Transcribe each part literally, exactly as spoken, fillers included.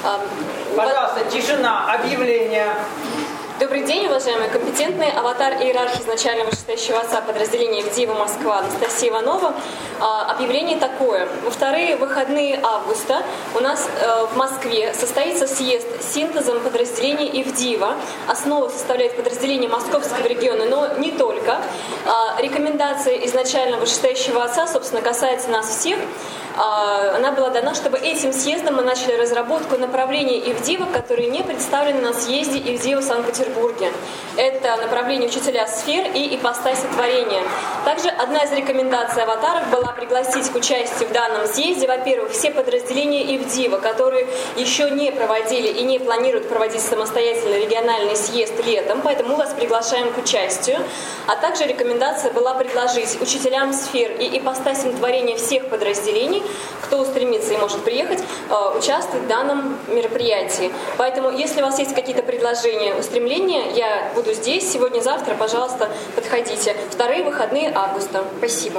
Пожалуйста, тишина, объявление. Добрый день, уважаемые компетентные. Аватар иерархии изначального вышестоящего отца подразделения ВДИВа Москва Анастасия Иванова. Объявление такое. Во вторые выходные августа у нас в Москве состоится съезд с синтезом подразделений ИВДИВа. Основу составляет подразделение Московского региона, но не только. Рекомендация изначального вышестоящего отца, собственно, касается нас всех. Она была дана, чтобы этим съездом мы начали разработку направлений ИВДИВа, которые не представлены на съезде ИВДИВа в Санкт-Петербурге. Это направление учителя сфер и ипостаси творения. Также одна из рекомендаций аватаров была пригласить к участию в данном съезде, во-первых, все подразделения ИВДИВа, которые еще не проводили и не планируют проводить самостоятельный региональный съезд летом, поэтому мы вас приглашаем к участию. А также рекомендация была предложить учителям сфер и ипостасям творения всех подразделений, кто устремится и может приехать, участвовать в данном мероприятии. Поэтому, если у вас есть какие-то предложения, устремления, я буду здесь сегодня-завтра, пожалуйста, подходите. Вторые выходные августа. Спасибо.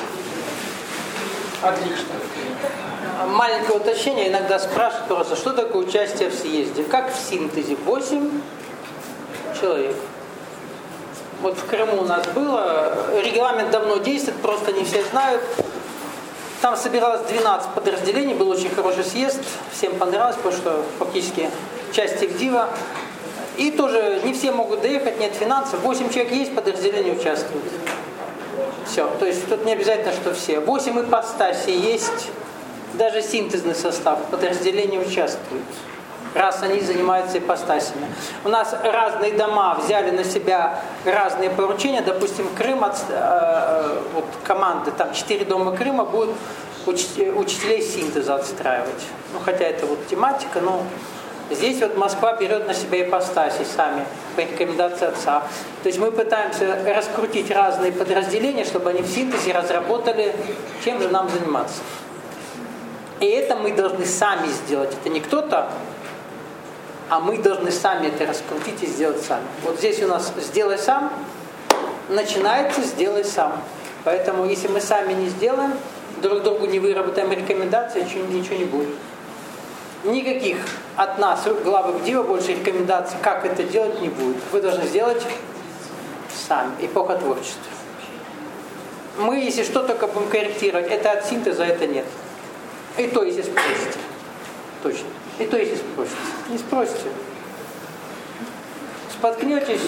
Отлично. Маленькое уточнение. Иногда спрашивают просто, что такое участие в съезде. Как в синтезе? восемь человек. Вот в Крыму у нас было. Регламент давно действует, просто не все знают. Там собиралось двенадцать подразделений, был очень хороший съезд, всем понравилось, потому что фактически часть ИВДИВа. И тоже не все могут доехать, нет финансов. восемь человек есть, подразделения участвуют. Все, то есть тут не обязательно, что все. восемь ипостасей есть, даже синтезный состав, подразделения участвуют, раз они занимаются ипостасями. У нас разные дома взяли на себя разные поручения. Допустим, Крым, от, э, вот команды, там четыре дома Крыма будут уч- учителей синтеза отстраивать. Ну, хотя это вот тематика, но здесь вот Москва берет на себя ипостаси сами, по рекомендации отца. То есть мы пытаемся раскрутить разные подразделения, чтобы они в синтезе разработали, чем же нам заниматься. И это мы должны сами сделать. Это не кто-то, а мы должны сами это раскрутить и сделать сами. Вот здесь у нас «сделай сам», начинается «сделай сам». Поэтому если мы сами не сделаем, друг другу не выработаем рекомендации, ничего не будет. Никаких от нас, главы ИВДИВа, больше рекомендаций, как это делать, не будет. Вы должны сделать сами. Эпоха творчества. Мы, если что, только будем корректировать. Это от синтеза, это нет. И то, если спросите. Точно. И то, если спросите. Не спросите. Споткнетесь,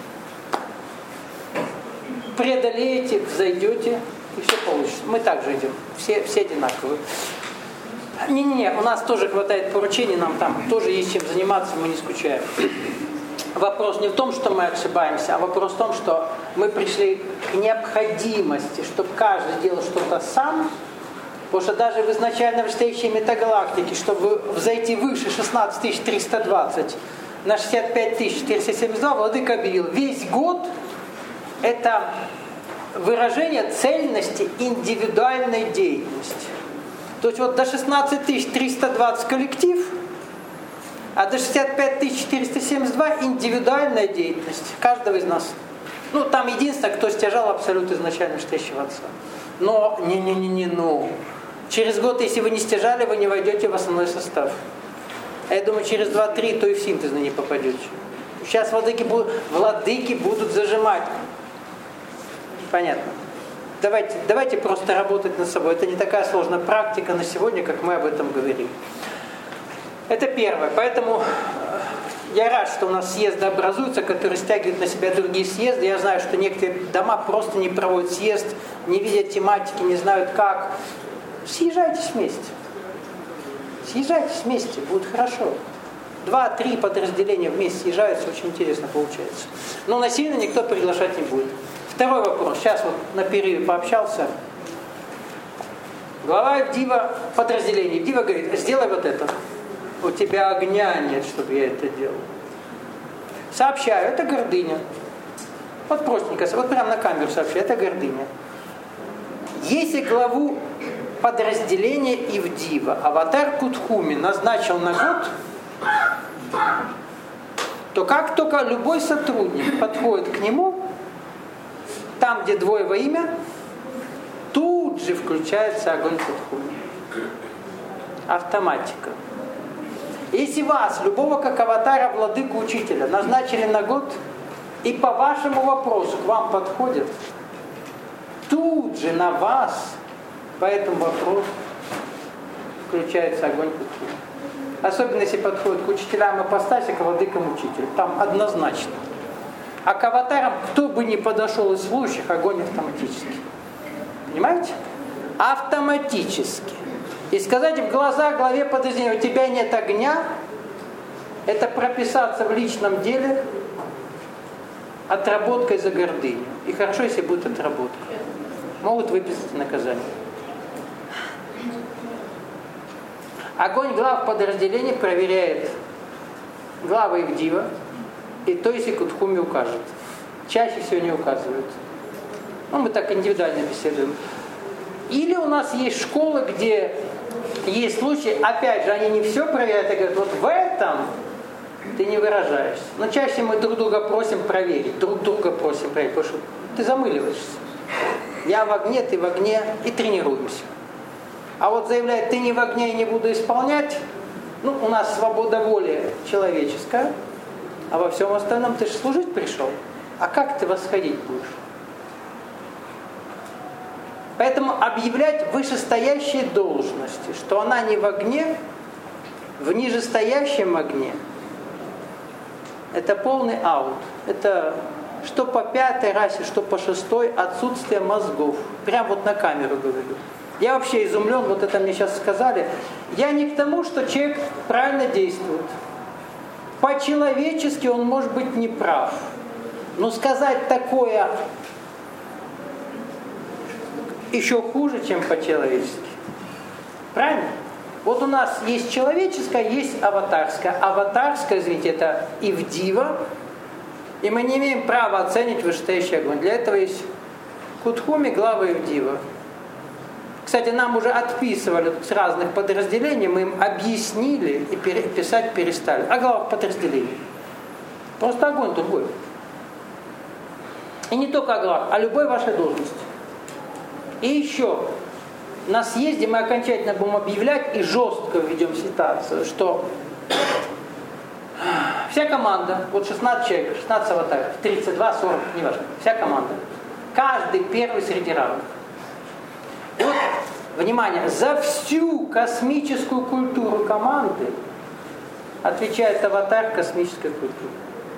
преодолеете, взойдете, и все получится. Мы так же идем. Все, все одинаковые. Не-не-не, у нас тоже хватает поручений, нам там тоже есть чем заниматься, мы не скучаем. Вопрос не в том, что мы ошибаемся, а вопрос в том, что мы пришли к необходимости, чтобы каждый делал что-то сам. Потому что даже в изначально вышестоящей метагалактике, чтобы взойти выше шестнадцать тысяч триста двадцать на шестьдесят пять тысяч четыреста семьдесят два, владыка объявил, весь год это выражение цельности индивидуальной деятельности. То есть вот до шестнадцать тысяч триста двадцать коллектив, а до шестьдесят пять тысяч четыреста семьдесят два индивидуальная деятельность каждого из нас. Ну, там единственное, кто стяжал абсолют изначально вышестоящего отца. Но, не-не-не-не, ну... Через год, если вы не стяжали, вы не войдете в основной состав. А я думаю, через два-три, то и в синтезный не попадете. Сейчас владыки будут, владыки будут зажимать. Понятно. Давайте, давайте просто работать над собой. Это не такая сложная практика на сегодня, как мы об этом говорим. Это первое. Поэтому я рад, что у нас съезды образуются, которые стягивают на себя другие съезды. Я знаю, что некоторые дома просто не проводят съезд, не видят тематики, не знают как. Съезжайтесь вместе. Съезжайтесь вместе, будет хорошо. Два-три подразделения вместе съезжаются, очень интересно получается. Но насильно никто приглашать не будет. Второй вопрос. Сейчас вот на перерыве пообщался. Глава ИВДИВа подразделения. ИВДИВа говорит, сделай вот это. У тебя огня нет, чтобы я это делал. Сообщаю, это гордыня. Вот простенько, вот прямо на камеру сообщаю, это гордыня. Если главу подразделения ИВДИВа Аватар Кутхуми назначил на год, то как только любой сотрудник подходит к нему, там, где двое во имя, тут же включается огонь Кутхуми. Автоматика. Если вас, любого как аватара, владыку, учителя, назначили на год, и по вашему вопросу к вам подходят, тут же на вас по этому вопросу включается огонь Кутхуми. Особенно если подходит к учителям ипостаси, к владыкам учителю. Там однозначно. А к аватарам, кто бы ни подошел из служащих, огонь автоматически. Понимаете? Автоматически. И сказать в глаза главе подразделения, у тебя нет огня, это прописаться в личном деле отработкой за гордыню. И хорошо, если будет отработка. Могут выписать наказание. Огонь глав подразделений проверяет глава Ивдива, и то, если Кутхуми укажет. Чаще всего не указывают. Ну, мы так индивидуально беседуем. Или у нас есть школы, где есть случаи, опять же, они не все проверяют, и говорят, вот в этом ты не выражаешься. Но чаще мы друг друга просим проверить, друг друга просим проверить, потому что ты замыливаешься. Я в огне, ты в огне, и тренируемся. А вот заявляет, ты не в огне и не буду исполнять, ну, у нас свобода воли человеческая, а во всем остальном ты же служить пришел. А как ты восходить будешь? Поэтому объявлять вышестоящие должности, что она не в огне, в нижестоящем огне, это полный аут. Это что по пятой расе, что по шестой отсутствие мозгов. Прям вот на камеру говорю. Я вообще изумлен, вот это мне сейчас сказали. Я не к тому, что человек правильно действует. По-человечески он может быть неправ. Но сказать такое еще хуже, чем по-человечески. Правильно? Вот у нас есть человеческое, есть аватарское. Аватарское, извините, это Ивдива. И мы не имеем права оценить вышестоящий огонь. Для этого есть Кутхуми, глава Ивдива. Кстати, нам уже отписывали с разных подразделений, мы им объяснили и пере, писать перестали. О главах подразделений. Просто огонь другой. И не только о главах, а любой вашей должности. И еще, на съезде мы окончательно будем объявлять и жестко введем ситуацию, что вся команда, вот шестнадцать человек, шестнадцать аватаров, тридцать два, сорок, неважно, вся команда, каждый первый среди равных. И вот, внимание, за всю космическую культуру команды отвечает аватар космической культуры.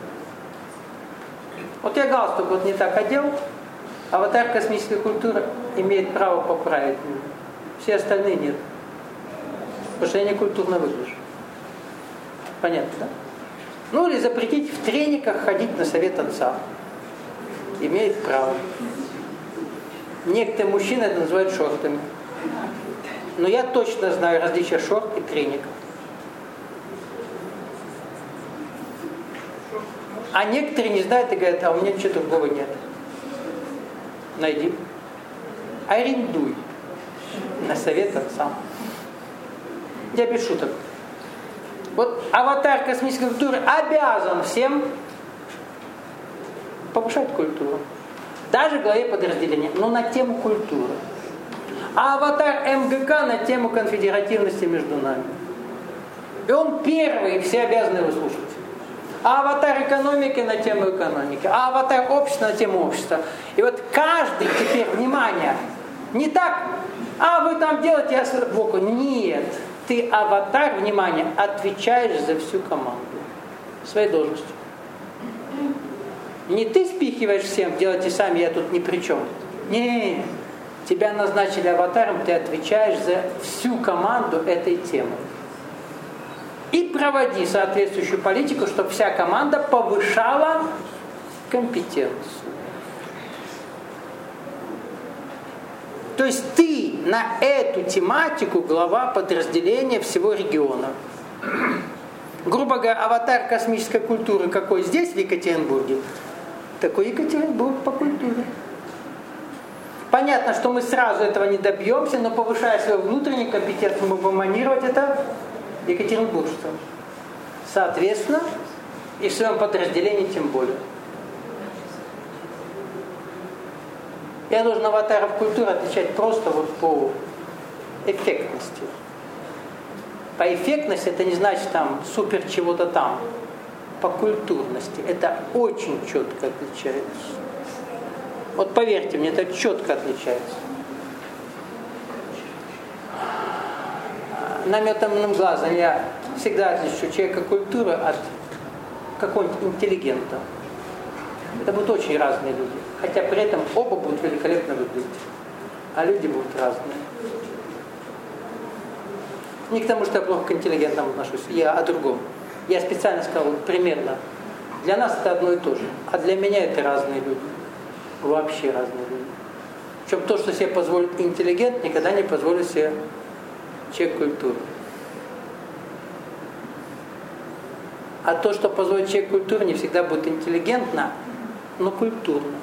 Вот я галстук вот не так одел, аватар космической культуры имеет право поправить меня. Все остальные нет. Потому что я не культурно выгляжу. Понятно, да? Ну или запретить в трениках ходить на совет отца. Имеет право. Некоторые мужчины это называют шортами. Но я точно знаю различия шорт и треников. А некоторые не знают и говорят, а у меня ничего другого нет. Найди. Арендуй на совет отца. Я без шуток. Вот аватар космической культуры обязан всем повышать культуру. Даже главе подразделения, но на тему культуры. А аватар эм гэ ка на тему конфедеративности между нами. И он первый, и все обязаны его слушать. А аватар экономики на тему экономики, а аватар общества на тему общества. И вот каждый теперь, внимание, не так, а вы там делаете, я сбоку. Нет, ты аватар, внимание, отвечаешь за всю команду своей должностью. Не ты спихиваешь всем, делайте сами, я тут ни при чем. Не, тебя назначили аватаром, ты отвечаешь за всю команду этой темы. И проводи соответствующую политику, чтобы вся команда повышала компетенцию. То есть ты на эту тематику глава подразделения всего региона. Грубо говоря, аватар космической культуры какой здесь, в Екатеринбурге, такой Екатеринбург по культуре. Понятно, что мы сразу этого не добьемся, но повышая свою внутреннюю компетенцию, мы будем манировать это екатеринбуржцам. Соответственно, и в своем подразделении тем более. Я должен аватаров культуры отличать просто вот по эффектности. По эффектности это не значит там супер чего-то там. По культурности это очень четко отличается. Вот поверьте мне, это четко отличается. Наметанным глазом я всегда отличу человека культуры от какого-нибудь интеллигента. Это будут очень разные люди. Хотя при этом оба будут великолепно выглядеть. А люди будут разные. Не к тому, что я плохо к интеллигентам отношусь. Я о другом. Я специально сказал вот, примерно. Для нас это одно и то же. А для меня это разные люди. Вообще разные люди. Причем то, что себе позволит интеллигент, никогда не позволит себе человек культуры. А то, что позволит человек культуры, не всегда будет интеллигентно, но культурно.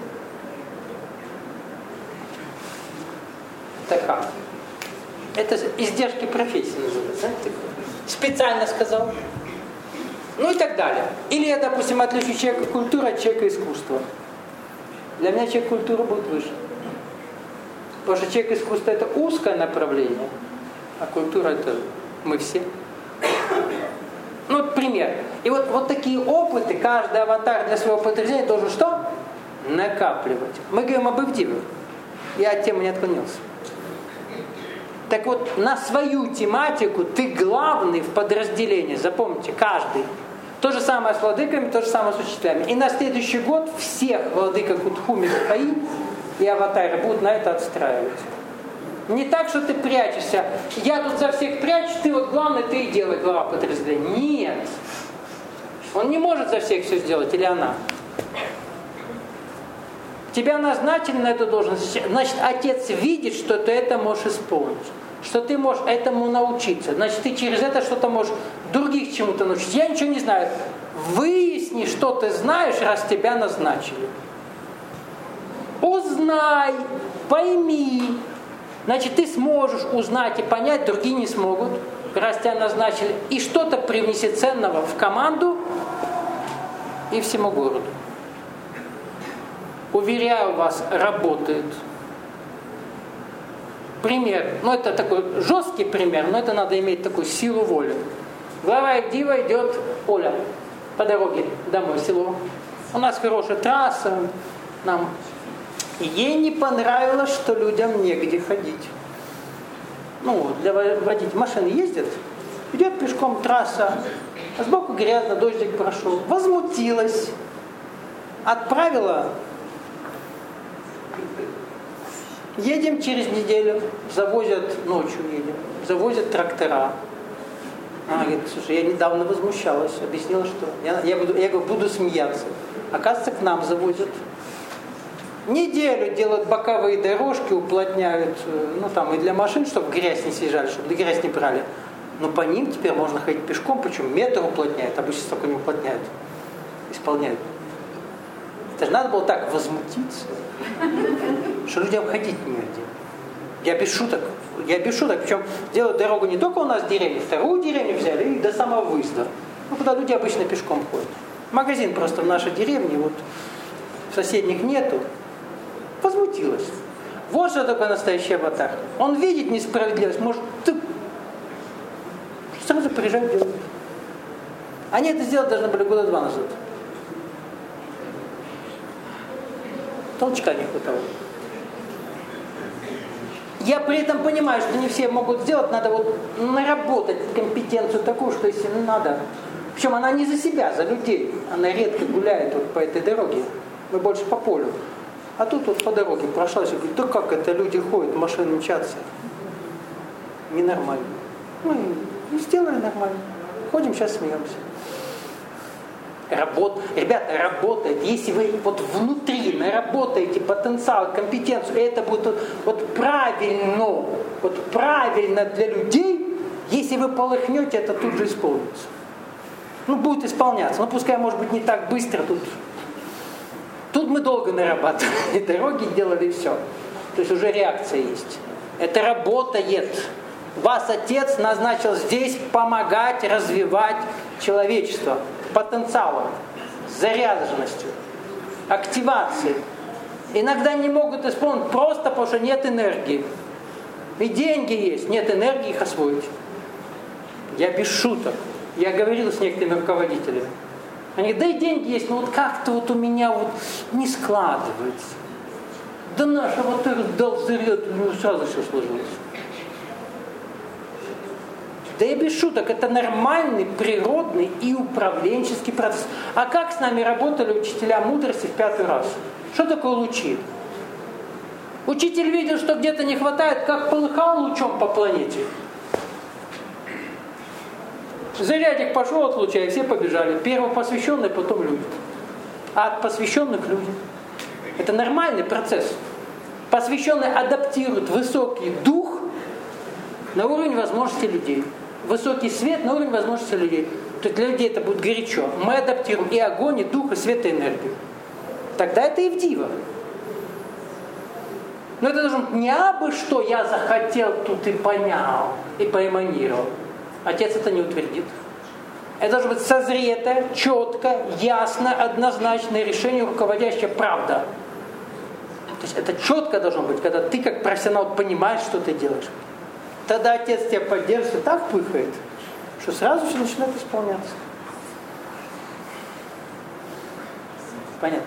Так как? Это издержки профессии называется. Специально сказал. Ну и так далее. Или я, допустим, отличу человека культуры от человека искусства. Для меня человек культуры будет выше. Потому что человек искусства это узкое направление, а культура это мы все. Ну, вот пример. И вот, вот такие опыты каждый аватар для своего подразделения должен что? Накапливать. Мы говорим об Ивдиве. Я от темы не отклонился. Так вот, на свою тематику ты главный в подразделении. Запомните, каждый. То же самое с владыками, то же самое с учителями. И на следующий год всех владыка Кутхуми Михаи и аватары будут на это отстраивать. Не так, что ты прячешься. Я тут за всех прячусь, ты вот главный, ты и делай глава подразделения. Нет. Он не может за всех все сделать, или она. Тебя назначили на эту должность. Значит, отец видит, что ты это можешь исполнить. Что ты можешь этому научиться. Значит, ты через это что-то можешь других чему-то научить. Я ничего не знаю. Выясни, что ты знаешь, раз тебя назначили. Узнай, пойми. Значит, ты сможешь узнать и понять, другие не смогут, раз тебя назначили. И что-то привнеси ценного в команду и всему городу. Уверяю вас, работает. Пример. Ну, это такой жесткий пример, но это надо иметь такую силу воли. Глава Ивдива идет Оля по дороге домой в село. У нас хорошая трасса, нам... Ей не понравилось, что людям негде ходить. Ну, для водителей машины ездят, идет пешком трасса, а сбоку грязно, дождик прошел. Возмутилась, отправила. Едем через неделю, завозят, ночью едем, завозят трактора. Она говорит, слушай, я недавно возмущалась, объяснила, что я, я, буду, я говорю, буду смеяться. Оказывается, к нам завозят. Неделю делают боковые дорожки, уплотняют, ну там и для машин, чтобы грязь не съезжали, чтобы грязь не брали. Но по ним теперь можно ходить пешком, причем метр уплотняют, обычно столько не уплотняют, исполняют. Это же надо было так возмутиться, что людям ходить негде. Я без шуток, я без шуток, причем делают дорогу не только у нас в деревне, вторую деревню взяли и до самого выезда. Ну, куда люди обычно пешком ходят. Магазин просто в нашей деревне, вот соседних нету. Возмутилась. Вот что такое настоящий аватар. Он видит несправедливость, может, ты... сразу приезжают делать. Они это сделать должны были года два назад. Толчка не хватало. Я при этом понимаю, что не все могут сделать, надо вот наработать компетенцию такую, что если надо. Причем она не за себя, за людей. Она редко гуляет вот по этой дороге. Мы больше по полю. А тут вот по дороге прошлась и говорит, да как это люди ходят, машины мчатся. Ненормально. Ну, и сделали нормально. Ходим, сейчас смеемся. Работ... Ребята, работает. Если вы вот внутри наработаете потенциал, компетенцию, и это будет вот, вот правильно, вот правильно для людей, если вы полыхнете, это тут же исполнится. Ну, будет исполняться. Ну, пускай, может быть, не так быстро тут. Тут мы долго нарабатывали, дороги делали, и все. То есть уже реакция есть. Это работает. Вас Отец назначил здесь помогать, развивать человечество потенциалом, заряженностью, активацией. Иногда не могут исполнить просто потому, что нет энергии. И деньги есть, нет энергии их освоить. Я без шуток. Я говорил с некоторыми руководителями. Они говорят, да и деньги есть, но вот как-то вот у меня вот не складывается. Да наш аватар дал заряд, у него сразу все сложилось. Да и без шуток, это нормальный, природный и управленческий процесс. А как с нами работали учителя мудрости в пятый раз? Что такое лучи? Учитель видел, что где-то не хватает, как полыхал лучом по планете. Зарядик пошел от луча, и все побежали. Первый посвященный, потом люди. А от посвященных люди. Это нормальный процесс. Посвященный адаптирует высокий дух на уровень возможностей людей. Высокий свет на уровень возможностей людей. То есть для людей это будет горячо. Мы адаптируем и огонь, и дух, и свет, и энергию. Тогда это и в диво. Но это должно быть не абы что я захотел, тут и понял, и поэманировал. Отец это не утвердит. Это должно быть созретое, четко, ясно, однозначное решение, руководящее правда. То есть это четко должно быть, когда ты как профессионал понимаешь, что ты делаешь. Тогда отец тебя поддержит и так пыхает, что сразу все начинает исполняться. Понятно?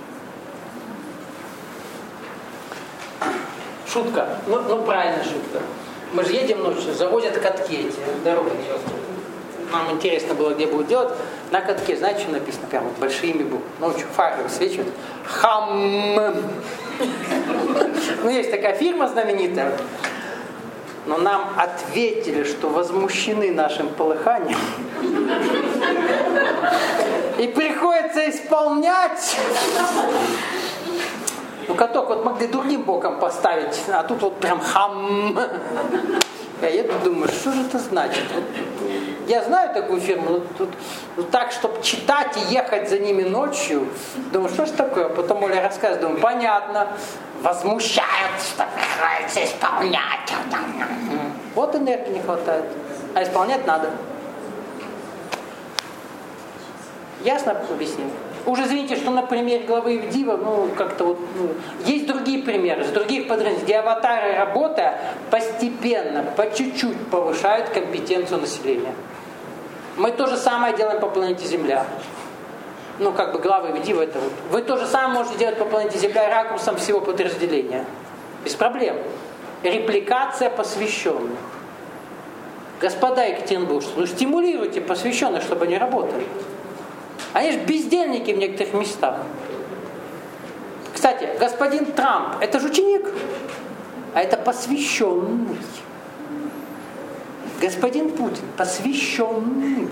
Шутка. Ну, ну правильная шутка. Мы же едем ночью, завозят катки эти, дороги. Нам интересно было, где будут делать. На катке, знаете, что написано? Прямо вот большими буквами. Ночью фары высвечивают. Хам. Ну, есть такая фирма знаменитая. Но нам ответили, что возмущены нашим полыханием. И приходится исполнять. Ну, каток вот могли другим боком поставить, а тут вот прям хам. Я еду, думаю, что же это значит? Вот, я знаю такую фирму, но тут, ну, так, чтобы читать и ехать за ними ночью, думаю, что же такое? Потом Оля рассказывает, думаю, понятно, возмущают, что приходится исполнять. Вот энергии не хватает, а исполнять надо. Ясно объяснил? Уже извините, что на примере главы Ивдива, ну, как-то вот, ну, есть другие примеры, с других подразделений, где аватары, работая, постепенно, по чуть-чуть повышают компетенцию населения. Мы то же самое делаем по планете Земля. Ну, как бы главы Ивдива это вот. Вы то же самое можете делать по планете Земля ракурсом всего подразделения. Без проблем. Репликация посвященных. Господа екатеринбуржцы, ну стимулируйте посвященных, чтобы они работали. Они же бездельники в некоторых местах. Кстати, господин Трамп, это же ученик, а это посвященный. Господин Путин, посвященный.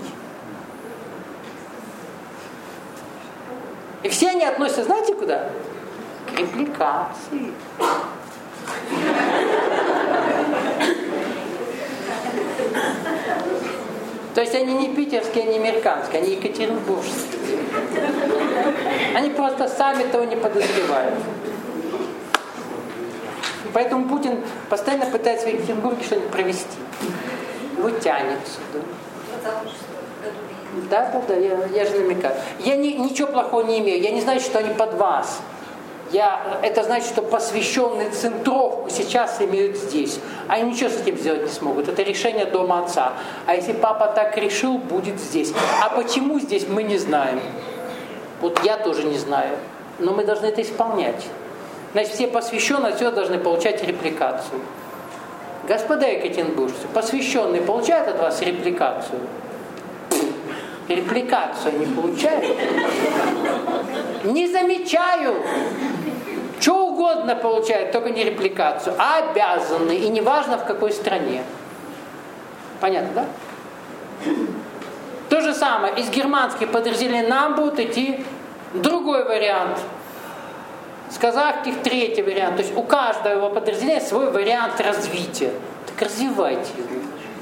И все они относятся, знаете, куда? К импликации. То есть они не питерские, не американские, они екатеринбургские. Они просто сами того не подозревают. Поэтому Путин постоянно пытается в Екатеринбурге что-нибудь провести. Его тянет сюда. Да, да, да, я, я же намекаю. Я не, ничего плохого не имею. Я не знаю, что они под вас. Я, это значит, что посвященные центровку сейчас имеют здесь. Они ничего с этим сделать не смогут. Это решение дома отца. А если папа так решил, будет здесь. А почему здесь, мы не знаем. Вот я тоже не знаю. Но мы должны это исполнять. Значит, все посвященные отсюда должны получать репликацию. Господа екатеринбуржцы, посвященные получают от вас репликацию? Репликацию не получают? Не замечаю. Что угодно получают, только не репликацию. А обязаны, и неважно в какой стране. Понятно, да? То же самое, из германских подразделений нам будет идти другой вариант. С казахских третий вариант. То есть у каждого его подразделения свой вариант развития. Так развивайте его.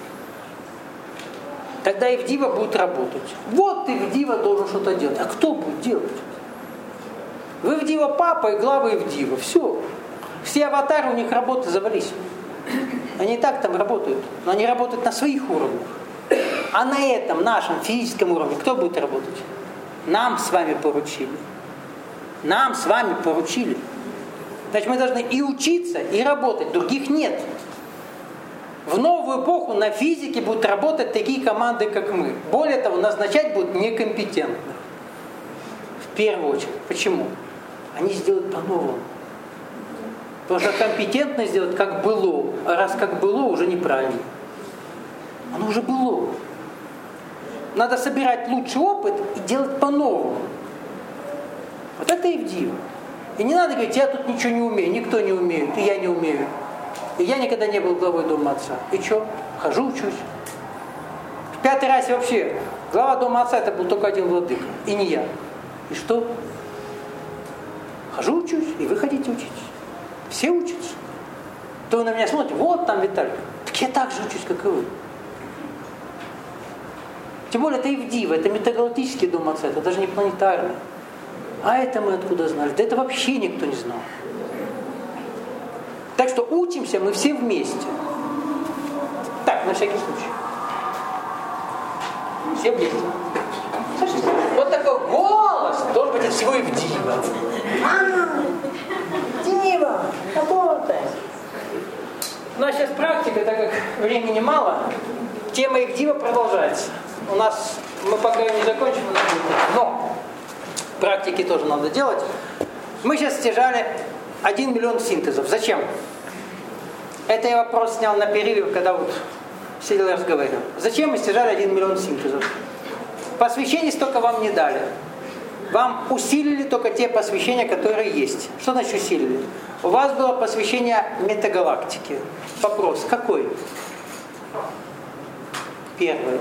Тогда Ивдива будет работать. Вот Ивдива должен что-то делать. А кто будет делать? В Ивдива папа и глава Ивдива. Все. Все аватары у них работы завались. Они и так там работают. Но они работают на своих уровнях. А на этом, нашем физическом уровне, кто будет работать? Нам с вами поручили. Нам с вами поручили. Значит, мы должны и учиться, и работать. Других нет. В новую эпоху на физике будут работать такие команды, как мы. Более того, назначать будут некомпетентных. В первую очередь. Почему? Они сделают по-новому. Потому что компетентно сделать как было. А раз как было, уже неправильно. Оно уже было. Надо собирать лучший опыт и делать по-новому. Вот это и в диво. И не надо говорить, я тут ничего не умею, никто не умеет, и я не умею. И я никогда не был главой Дома Отца. И что? Хожу, учусь. В пятый раз вообще глава Дома Отца это был только один владыка. И не я. И что? Хожу, учусь, и вы хотите учиться. Все учатся. То вы на меня смотрите, вот там Виталий. Так я так же учусь, как и вы. Тем более это Ивдива, это метагалактический Дом Отца, это даже не планетарный. А это мы откуда знали? Да это вообще никто не знал. Так что учимся мы все вместе. Так, на всякий случай. Все вместе. Слышите? Вот такой голос должен быть от всего Ивдива. Дива, работай. Ну а сейчас практика, так как времени мало, тема Ивдива продолжается. У нас, мы пока ее не закончим, но практики тоже надо делать. Мы сейчас стяжали один миллион синтезов. Зачем? Это я вопрос снял на перерыв, когда вот сидел и разговаривал. Зачем мы стяжали один миллион синтезов? Посвящений столько вам не дали. Вам усилили только те посвящения, которые есть. Что значит усилили? У вас было посвящение метагалактике. Вопрос, какой? Первый.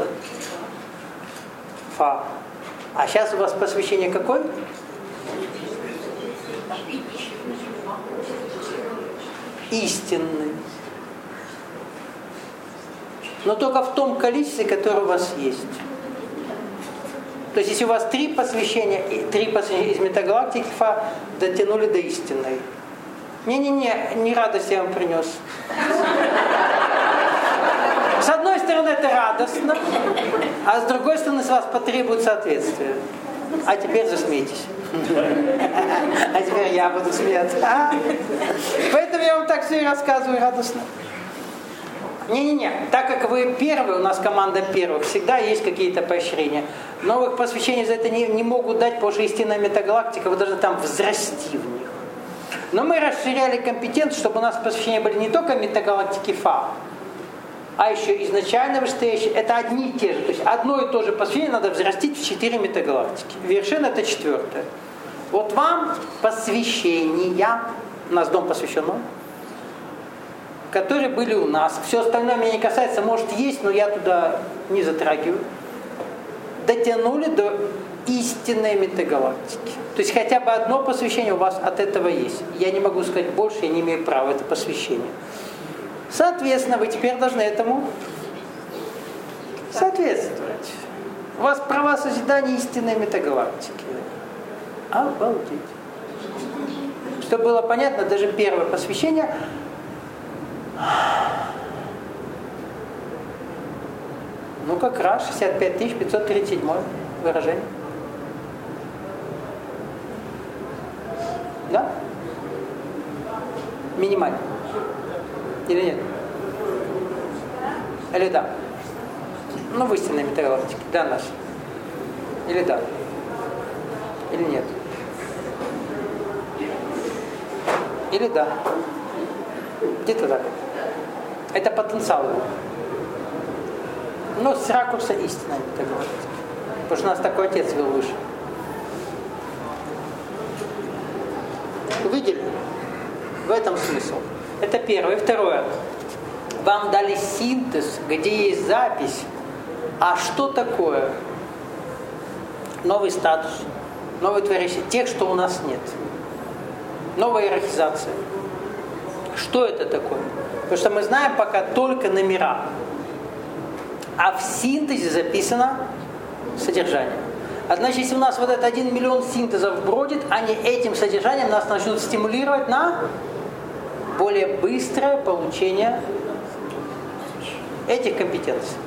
Фа. А сейчас у вас посвящение какой? Истинный. Но только в том количестве, которое у вас есть. То есть, если у вас три посвящения, три посвящения из метагалактики Фа дотянули до истинной. Не-не-не, не радость я вам принес. С одной стороны, это радостно, а с другой стороны, с вас потребует соответствия. А теперь засмейтесь. А теперь я буду смеяться. А? Поэтому я вам так все и рассказываю радостно. Не-не-не, так как вы первые, у нас команда первых, всегда есть какие-то поощрения. Новых посвящений за это не, не могут дать, потому что истинная метагалактика, вы должны там взрасти в них. Но мы расширяли компетенцию, чтобы у нас посвящения были не только метагалактики Фа, а еще изначально вышестоящие, это одни и те же. То есть одно и то же посвящение надо взрастить в четыре метагалактики. Вершина это четвертая. Вот вам посвящения, у нас дом посвященного, которые были у нас. Все остальное меня не касается, может есть, но я туда не затрагиваю. Дотянули до истинной метагалактики. То есть хотя бы одно посвящение у вас от этого есть. Я не могу сказать больше, я не имею права, это посвящение. Соответственно, вы теперь должны этому соответствовать. У вас права созидания истинной метагалактики. Обалдеть. Чтобы было понятно, даже первое посвящение ну как раз шестьдесят пять тысяч пятьсот тридцать семь выражение. Да? Минимально. Или нет? Или да? Ну, в истинной метагалактике. Да, наш. Или да? Или нет? Или да? Где-то так. Это потенциал. Но с ракурса истинной метагалактики. Потому что у нас такой отец был выше. Увидели? В этом смысл. Это первое. И второе. Вам дали синтез, где есть запись. А что такое? Новый статус, новое творение, тех, что у нас нет. Новая иерархизация. Что это такое? Потому что мы знаем пока только номера. А в синтезе записано содержание. А значит, если у нас вот этот один миллион синтезов бродит, они этим содержанием нас начнут стимулировать на более быстрое получение этих компетенций.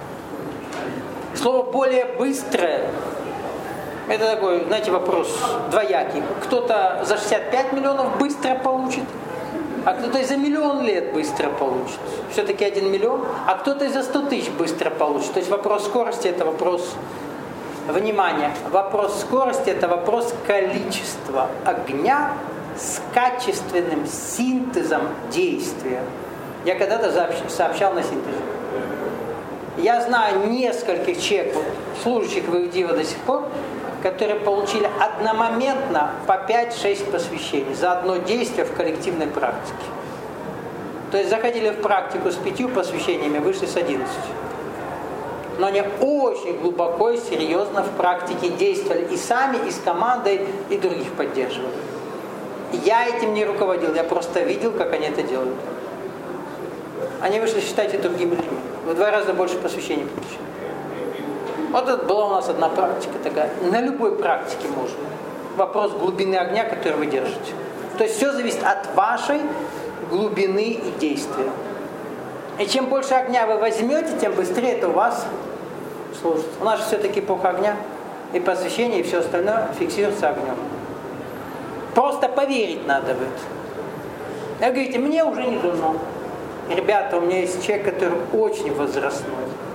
Слово «более быстрое» – это такой, знаете, вопрос двоякий. Кто-то за шестьдесят пять миллионов быстро получит, А кто-то и за миллион лет быстро получит. Все-таки один миллион. А кто-то и за сто тысяч быстро получит. То есть вопрос скорости – это вопрос внимания. Вопрос скорости – это вопрос количества огня с качественным синтезом действия. Я когда-то сообщал на синтезе. Я знаю нескольких человек, служащих в их диво до сих пор, которые получили одномоментно по пять-шесть посвящений за одно действие в коллективной практике. То есть заходили в практику с пятью посвящениями, вышли с одиннадцатью. Но они очень глубоко и серьезно в практике действовали и сами, и с командой, и других поддерживали. Я этим не руководил, я просто видел, как они это делают. Они вышли, считайте, другими людьми. В два раза больше посвящений получили. Вот это была у нас одна практика такая. На любой практике можно. Вопрос глубины огня, который вы держите. То есть все зависит от вашей глубины и действия. И чем больше огня вы возьмете, тем быстрее это у вас служит. У нас же все-таки эпоха огня. И посвящение, и все остальное фиксируется огнем. Просто поверить надо в это. Вы говорите, мне уже не дано. Ребята, у меня есть человек, который очень возрастной.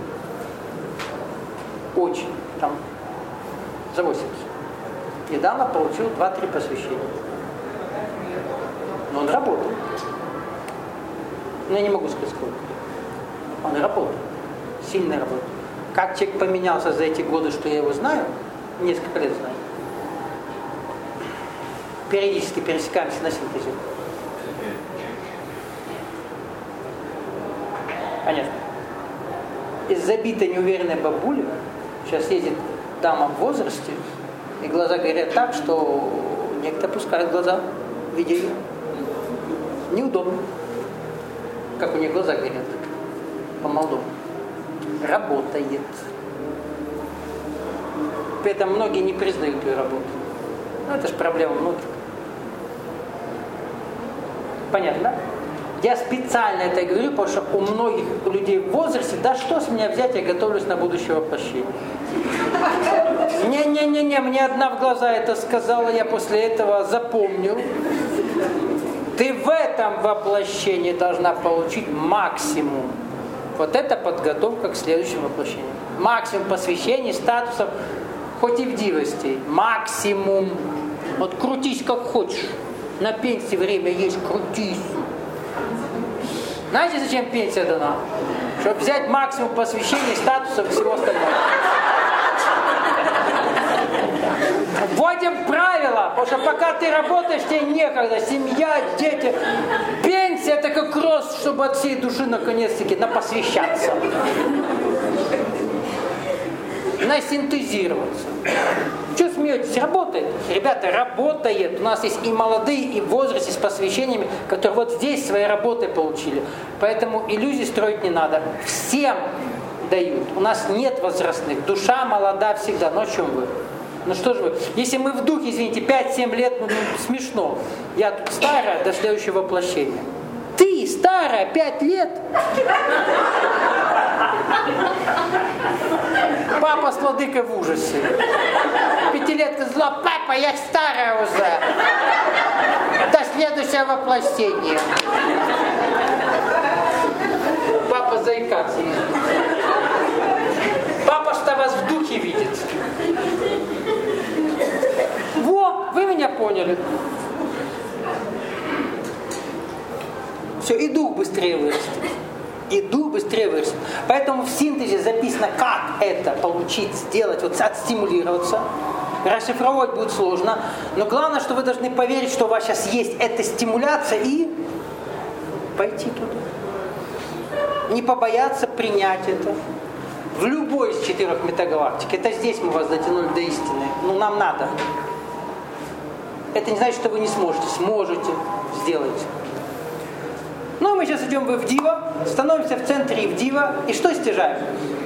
Очень. Там, за восемьдесят. Недавно получил два-три посвящения. Но он работал. Но я не могу сказать сколько. Он работал. Сильно работал. Как человек поменялся за эти годы, что я его знаю, несколько лет знаю. Периодически пересекаемся на синтезе. Понятно. Из забитой неуверенной бабули сейчас едет дама в возрасте, и глаза горят так, что некоторые опускают глаза, видя ее. Неудобно. Как у нее глаза горят. По-молодому. Работает. При этом многие не признают ее работу. Ну, это же проблема многих. Понятно, да? Я специально это говорю, потому что у многих людей в возрасте, да что с меня взять, я готовлюсь на будущее воплощение. Не-не-не-не, мне одна в глаза это сказала, я после этого запомнил. Ты в этом воплощении должна получить максимум. Вот это подготовка к следующему воплощению. Максимум посвящений, статусов, хоть и в дивости. Максимум. Вот крутись как хочешь. На пенсии время есть, крутись. Знаете, зачем пенсия дана? Чтобы взять максимум посвящений, статусов и всего остального. Вводим правила, потому что пока ты работаешь, тебе некогда. Семья, дети. Пенсия это как рост, чтобы от всей души наконец-таки напосвящаться. Насинтезироваться. Что смеетесь? Работает. Ребята, работает. У нас есть и молодые, и в возрасте с посвящениями, которые вот здесь своей работой получили. Поэтому иллюзий строить не надо. Всем дают. У нас нет возрастных. Душа молода всегда. Ну о чем вы? Ну что же вы? Если мы в духе, извините, пять-семь лет, ну, ну смешно. Я тут старая до следующего воплощения. Ты старая, пять лет? Папа с владыкой в ужасе. Пятилетка зла, папа, я старая уже. До следующего воплощения. Папа заикаться. Папа что вас в духе видит. Во, вы меня поняли. Все, и дух быстрее вырастет. И дух быстрее вырастет. Поэтому в синтезе записано, как это получить, сделать, вот отстимулироваться. Расшифровать будет сложно. Но главное, что вы должны поверить, что у вас сейчас есть эта стимуляция и пойти туда. Не побояться принять это. В любой из четырех метагалактик. Это здесь мы вас дотянули до истины. Ну, нам надо. Это не значит, что вы не сможете. Сможете. Сделайте. Ну, мы сейчас идем в Ивдива, становимся в центре Ивдива, и что стяжаем?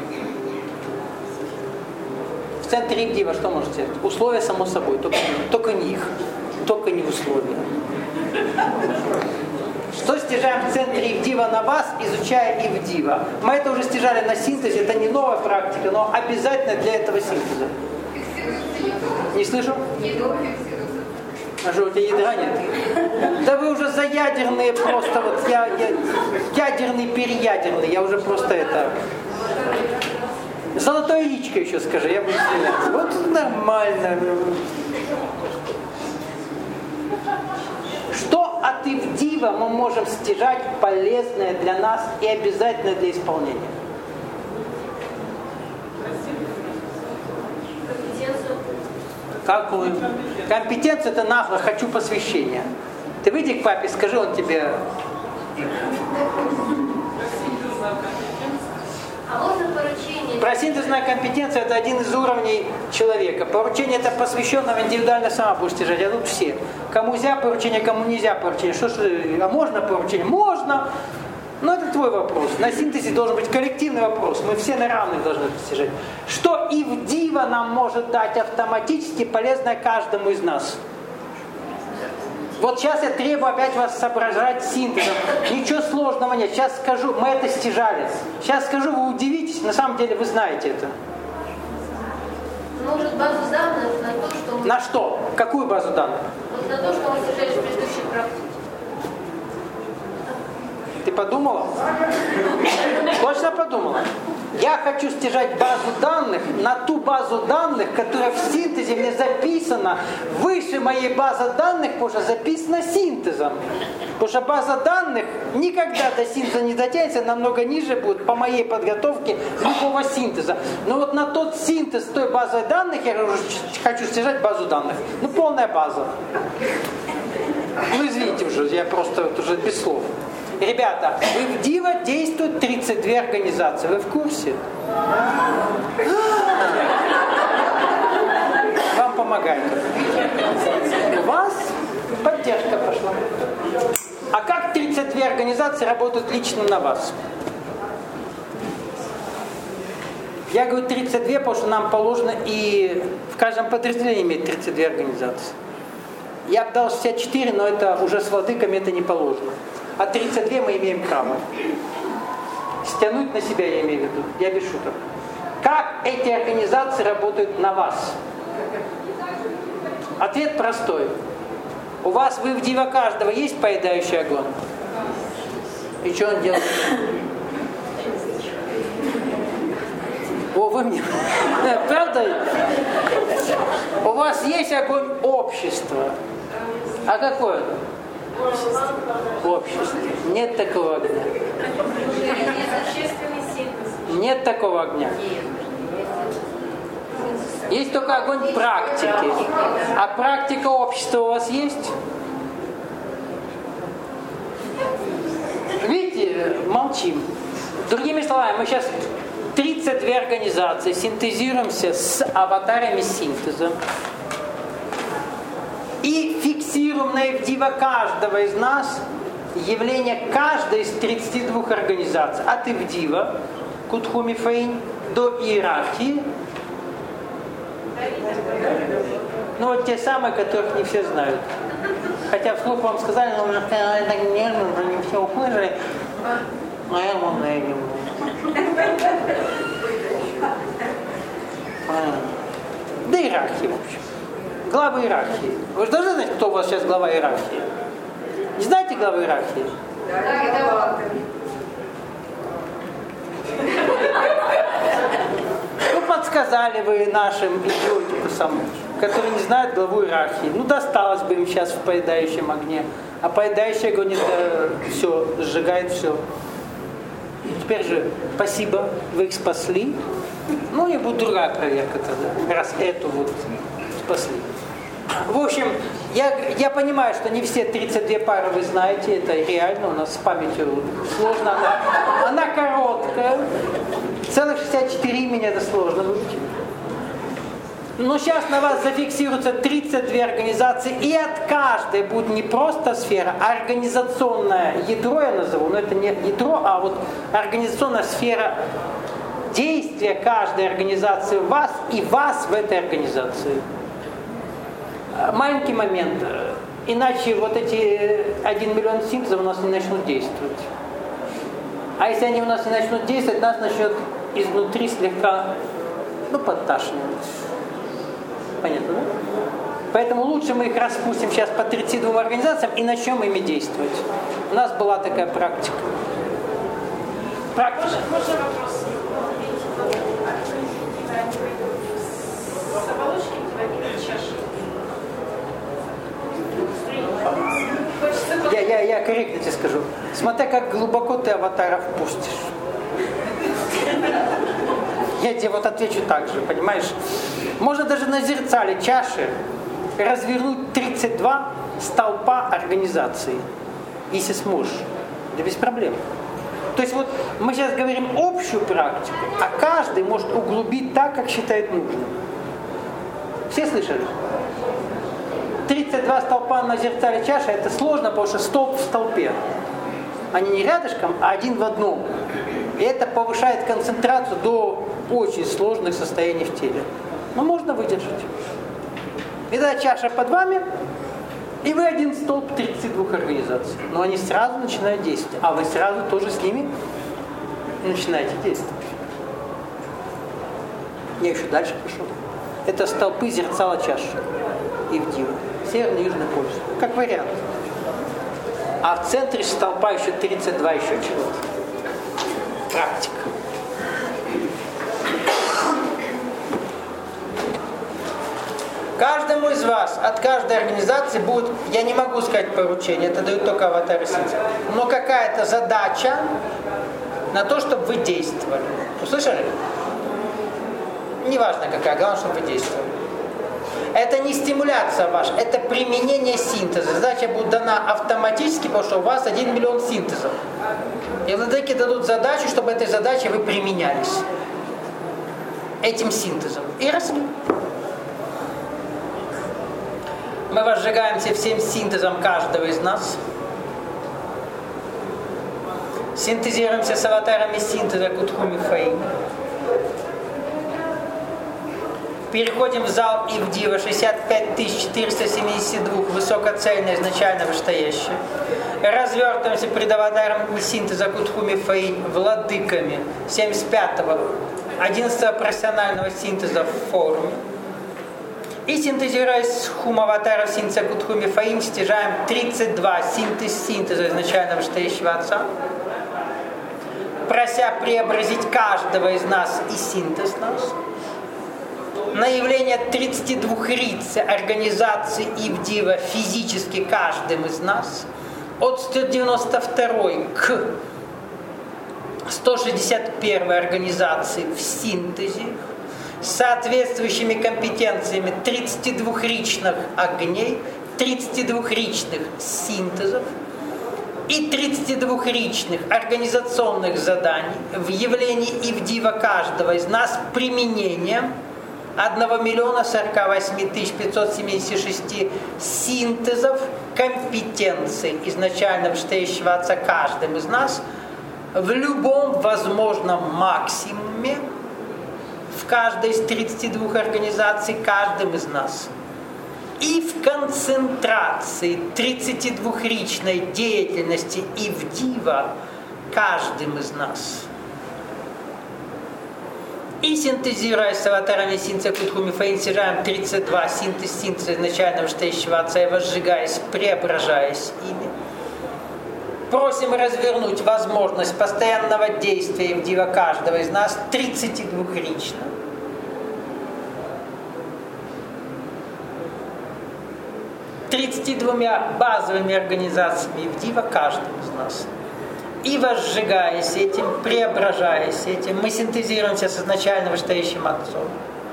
В центре Ивдива что может сделать? Условия, само собой, только, только не их, только не условия. Что стяжаем в центре Ивдива на вас, изучая Ивдива? Мы это уже стяжали на синтезе, это не новая практика, но обязательно для этого синтеза. Не слышу? А что, у тебя ядра нет? Да вы уже заядерные просто, вот я, я ядерный, переядерный, я уже просто это... Золотое яичко еще скажи, я буду смеяться. Вот нормально. Что от Ивдива мы можем стяжать полезное для нас и обязательно для исполнения? Какую? Компетенция — это нагло, хочу посвящения. Ты выйди к папе, скажи, он тебе... А можно поручение? Просинтезная компетенция — это один из уровней человека. Поручение — это посвященного индивидуально сама будешь стяжать, а тут все. Кому нельзя поручение, кому нельзя поручение. Что ж, а можно поручение? Можно! Но это твой вопрос. На синтезе должен быть коллективный вопрос. Мы все на равных должны достижать. Что Ивдива нам может дать автоматически полезное каждому из нас? Вот сейчас я требую опять вас соображать синтезом. Ничего сложного нет. Сейчас скажу, мы это стяжали. Сейчас скажу, вы удивитесь, на самом деле вы знаете это. Может, базу данных на то, что мы... На что? Какую базу данных? Вот на то, что мы стяжали в предыдущей практике. Ты подумала? Точно подумала? Я хочу стяжать базу данных на ту базу данных, которая в синтезе мне записана выше моей базы данных, потому что записана синтезом. Потому что база данных никогда до синтеза не дотянется, намного ниже будет по моей подготовке любого синтеза. Но вот на тот синтез той базы данных я хочу стяжать базу данных. Ну, полная база. Ну, извините уже, я просто вот уже без слов. Ребята, в Ивдива действуют тридцать две организации. Вы в курсе? Вам помогает. У вас поддержка пошла. А как тридцать две организации работают лично на вас? Я говорю тридцать две, потому что нам положено и в каждом подразделении иметь тридцать две организации. Я бы дал шестьдесят четыре, но это уже с владыками это не положено. А тридцать два мы имеем право. Стянуть на себя я имею в виду. Я без шуток. Как эти организации работают на вас? Ответ простой. У вас в Ивдива каждого есть поедающий огонь? И что он делает? О, вы мне... Правда? У вас есть огонь общества. А какой он? Общество. Нет такого огня. Нет такого огня. Есть только огонь практики. А практика общества у вас есть? Видите, молчим. Другими словами, мы сейчас тридцать две организации синтезируемся с аватарами синтеза. И фиксируем на Ивдива каждого из нас явление каждой из тридцати двух организаций. От Ивдива, Кутхуми Фейн, до иерархии. Ну вот те самые, которых не все знают. Хотя вслух вам сказали, но уже так нервно, уже не все услышали. А я вам на этим. Да иерархии, в общем. Глава иерархии. Вы же должны знать, кто у вас сейчас глава иерархии? Не знаете главы иерархии? Ну, подсказали вы нашим идиотикусам, которые не знают главу иерархии. Ну, досталось бы им сейчас в поедающем огне. А поедающий огонь это все, сжигает все. Теперь же спасибо, вы их спасли. Ну, и будет другая проверка тогда, раз эту вот спасли. В общем, я, я понимаю, что не все тридцать две пары вы знаете, это реально, у нас с памятью сложно. Она, она короткая, целых шестьдесят четыре имени это сложно выучить. Но сейчас на вас зафиксируются тридцать две организации, и от каждой будет не просто сфера, а организационное ядро я назову, но это не ядро, а вот организационная сфера действия каждой организации в вас и вас в этой организации. Маленький момент, иначе вот эти один миллион синтезов у нас не начнут действовать. А если они у нас не начнут действовать, нас начнет изнутри слегка, ну, подташнивать. Понятно, да? Поэтому лучше мы их распустим сейчас по тридцати двум организациям и начнем ими действовать. У нас была такая практика. Практика. Можно, можно вопрос? С оболочки они чаши. Я, я, я корректно тебе скажу. Смотри, как глубоко ты аватаров пустишь. Я тебе вот отвечу так же, понимаешь? Можно даже на зеркале чаши развернуть тридцать два столпа организации, если сможешь. Да без проблем. То есть вот мы сейчас говорим общую практику, а каждый может углубить так, как считает нужным. Все слышали? тридцать два столпа на зеркале чаши — это сложно, потому что столб в столпе. Они не рядышком, а один в одном. И это повышает концентрацию до очень сложных состояний в теле. Но можно выдержать. И тогда чаша под вами, и вы один столб тридцати двух организаций. Но они сразу начинают действовать. А вы сразу тоже с ними начинаете действовать. Я еще дальше пошел. Это столпы зерцала чаши. Ивдива. Северный и южный полюс. Как вариант. А в центре столпа еще тридцать два еще чего-то. Практика. Каждому из вас, от каждой организации будет, я не могу сказать поручение, это дают только аватары синтеза, но какая-то задача на то, чтобы вы действовали. Услышали? Неважно какая, главное, чтобы вы действовали. Это не стимуляция ваша, это применение синтеза. Задача будет дана автоматически, потому что у вас один миллион синтезов. И владыки дадут задачу, чтобы этой задачей вы применялись. Этим синтезом. И росли. Мы возжигаемся всем синтезом каждого из нас. Синтезируемся с аватарами синтеза Кутхуми Фаи. Переходим в зал Ивдива, шестьдесят пять тысяч четыреста семьдесят два, высокоцельное, изначально вышестоящее. Развертываемся пред аватарами синтеза Кутхуми Фаи, владыками семьдесят пятого, одиннадцатого профессионального синтеза в форме. И синтезируясь с хум аватаров синтеза Кутхуми Фаи, стяжаем тридцать два синтез синтеза изначально вышестоящего Отца, прося преобразить каждого из нас и синтез нас. На явление тридцати двух риц организации Ивдива физически каждым из нас, от сто девяносто второй к сто шестьдесят первой организации в синтезе, с соответствующими компетенциями тридцатидвухричных огней, тридцатидвухричных синтезов и тридцатидвухричных организационных заданий в явлении Ивдива каждого из нас применением одного миллиона сорока восьми тысяч пятьсот семьдесят шесть синтезов компетенций изначально вышестоящего Отца каждым из нас в любом возможном максимуме в каждой из тридцати двух организаций каждым из нас. И в концентрации тридцатидвухричной деятельности Ивдива каждым из нас. И синтезируя с аватарами синтеза Кутхуми Фаи, стяжаем тридцать два синтез синтеза изначально вышестоящего Отца и возжигаясь, преображаясь ими. Просим развернуть возможность постоянного действия Ивдива каждого из нас тридцатидвухрично. тридцатью двумя базовыми организациями Ивдива каждым из нас. И возжигаясь этим, преображаясь этим, мы синтезируемся с изначально вышестоящим Отцом.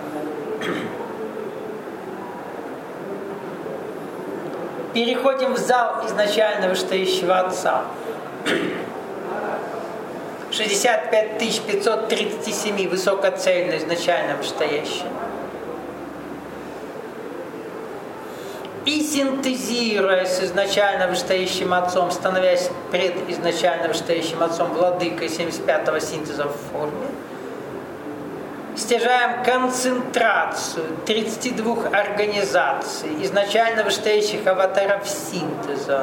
Переходим в зал изначально вышестоящего Отца. шестьдесят пять тысяч пятьсот тридцать семь высокоцельно изначально вышестоящее. И синтезируя с изначально вышестоящим Отцом, становясь пред изначально вышестоящим Отцом владыкой семьдесят пятого синтеза в форме, стяжаем концентрацию тридцати двух организаций изначально вышестоящих аватаров синтеза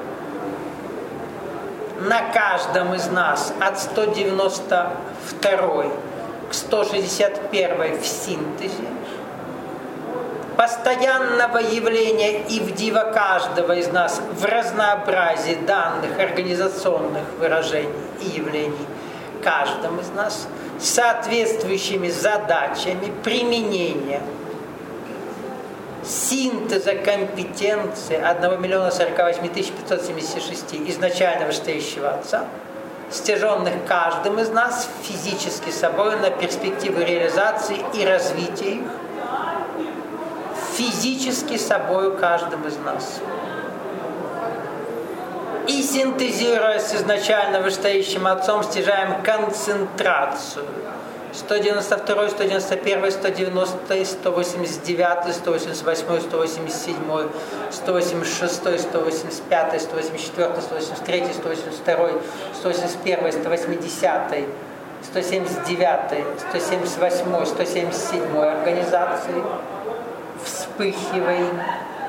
на каждом из нас от сто девяносто второй к сто шестьдесят первой в синтезе, постоянного явления ивдива каждого из нас в разнообразии данных организационных выражений и явлений каждым из нас с соответствующими задачами применения синтеза компетенции одного миллиона сорока восьми тысяч пятьсот семьдесят шесть изначально вышестоящего Отца, стяженных каждым из нас физически собой на перспективу реализации и развития их, физически собою каждым из нас. И синтезируя с изначально вышестоящим Отцом, стяжаем концентрацию сто девяносто второй, сто девяносто первый, сто девяностый, сто восемьдесят девятый, сто восемьдесят восьмой, сто восемьдесят седьмой, сто восемьдесят шестой, сто восемьдесят пятый, сто восемьдесят четвёртый, сто восемьдесят третий, сто восемьдесят второй, сто восемьдесят первый, сто восьмидесятый, сто семьдесят девятый, сто семьдесят восьмой, сто семьдесят седьмой организации, вспыхиваем.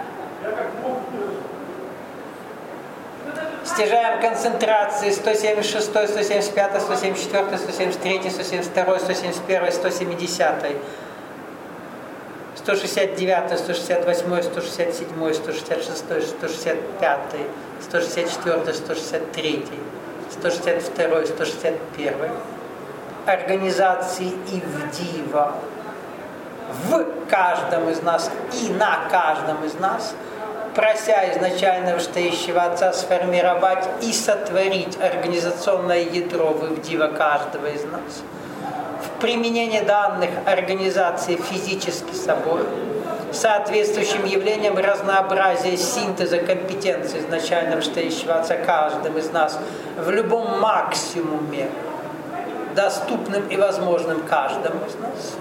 Стяжаем концентрации сто семьдесят шестой, сто семьдесят пятый, сто семьдесят четвёртый, сто семьдесят третий, сто семьдесят второй, сто семьдесят первый, сто семидесятый, сто шестьдесят девятый, сто шестьдесят восьмой, сто шестьдесят седьмой, сто шестьдесят шестой, сто шестьдесят пятый, сто шестьдесят четвёртый, сто шестьдесят третий, сто шестьдесят второй, сто шестьдесят первый организации ивдива в каждом из нас и на каждом из нас, прося изначально вышестоящего Отца сформировать и сотворить организационное ядро вывдива каждого из нас в применении данных организации физически собой, соответствующим явлениям разнообразия синтеза компетенции изначально вышестоящего Отца каждым из нас в любом максимуме, доступным и возможным каждому из нас,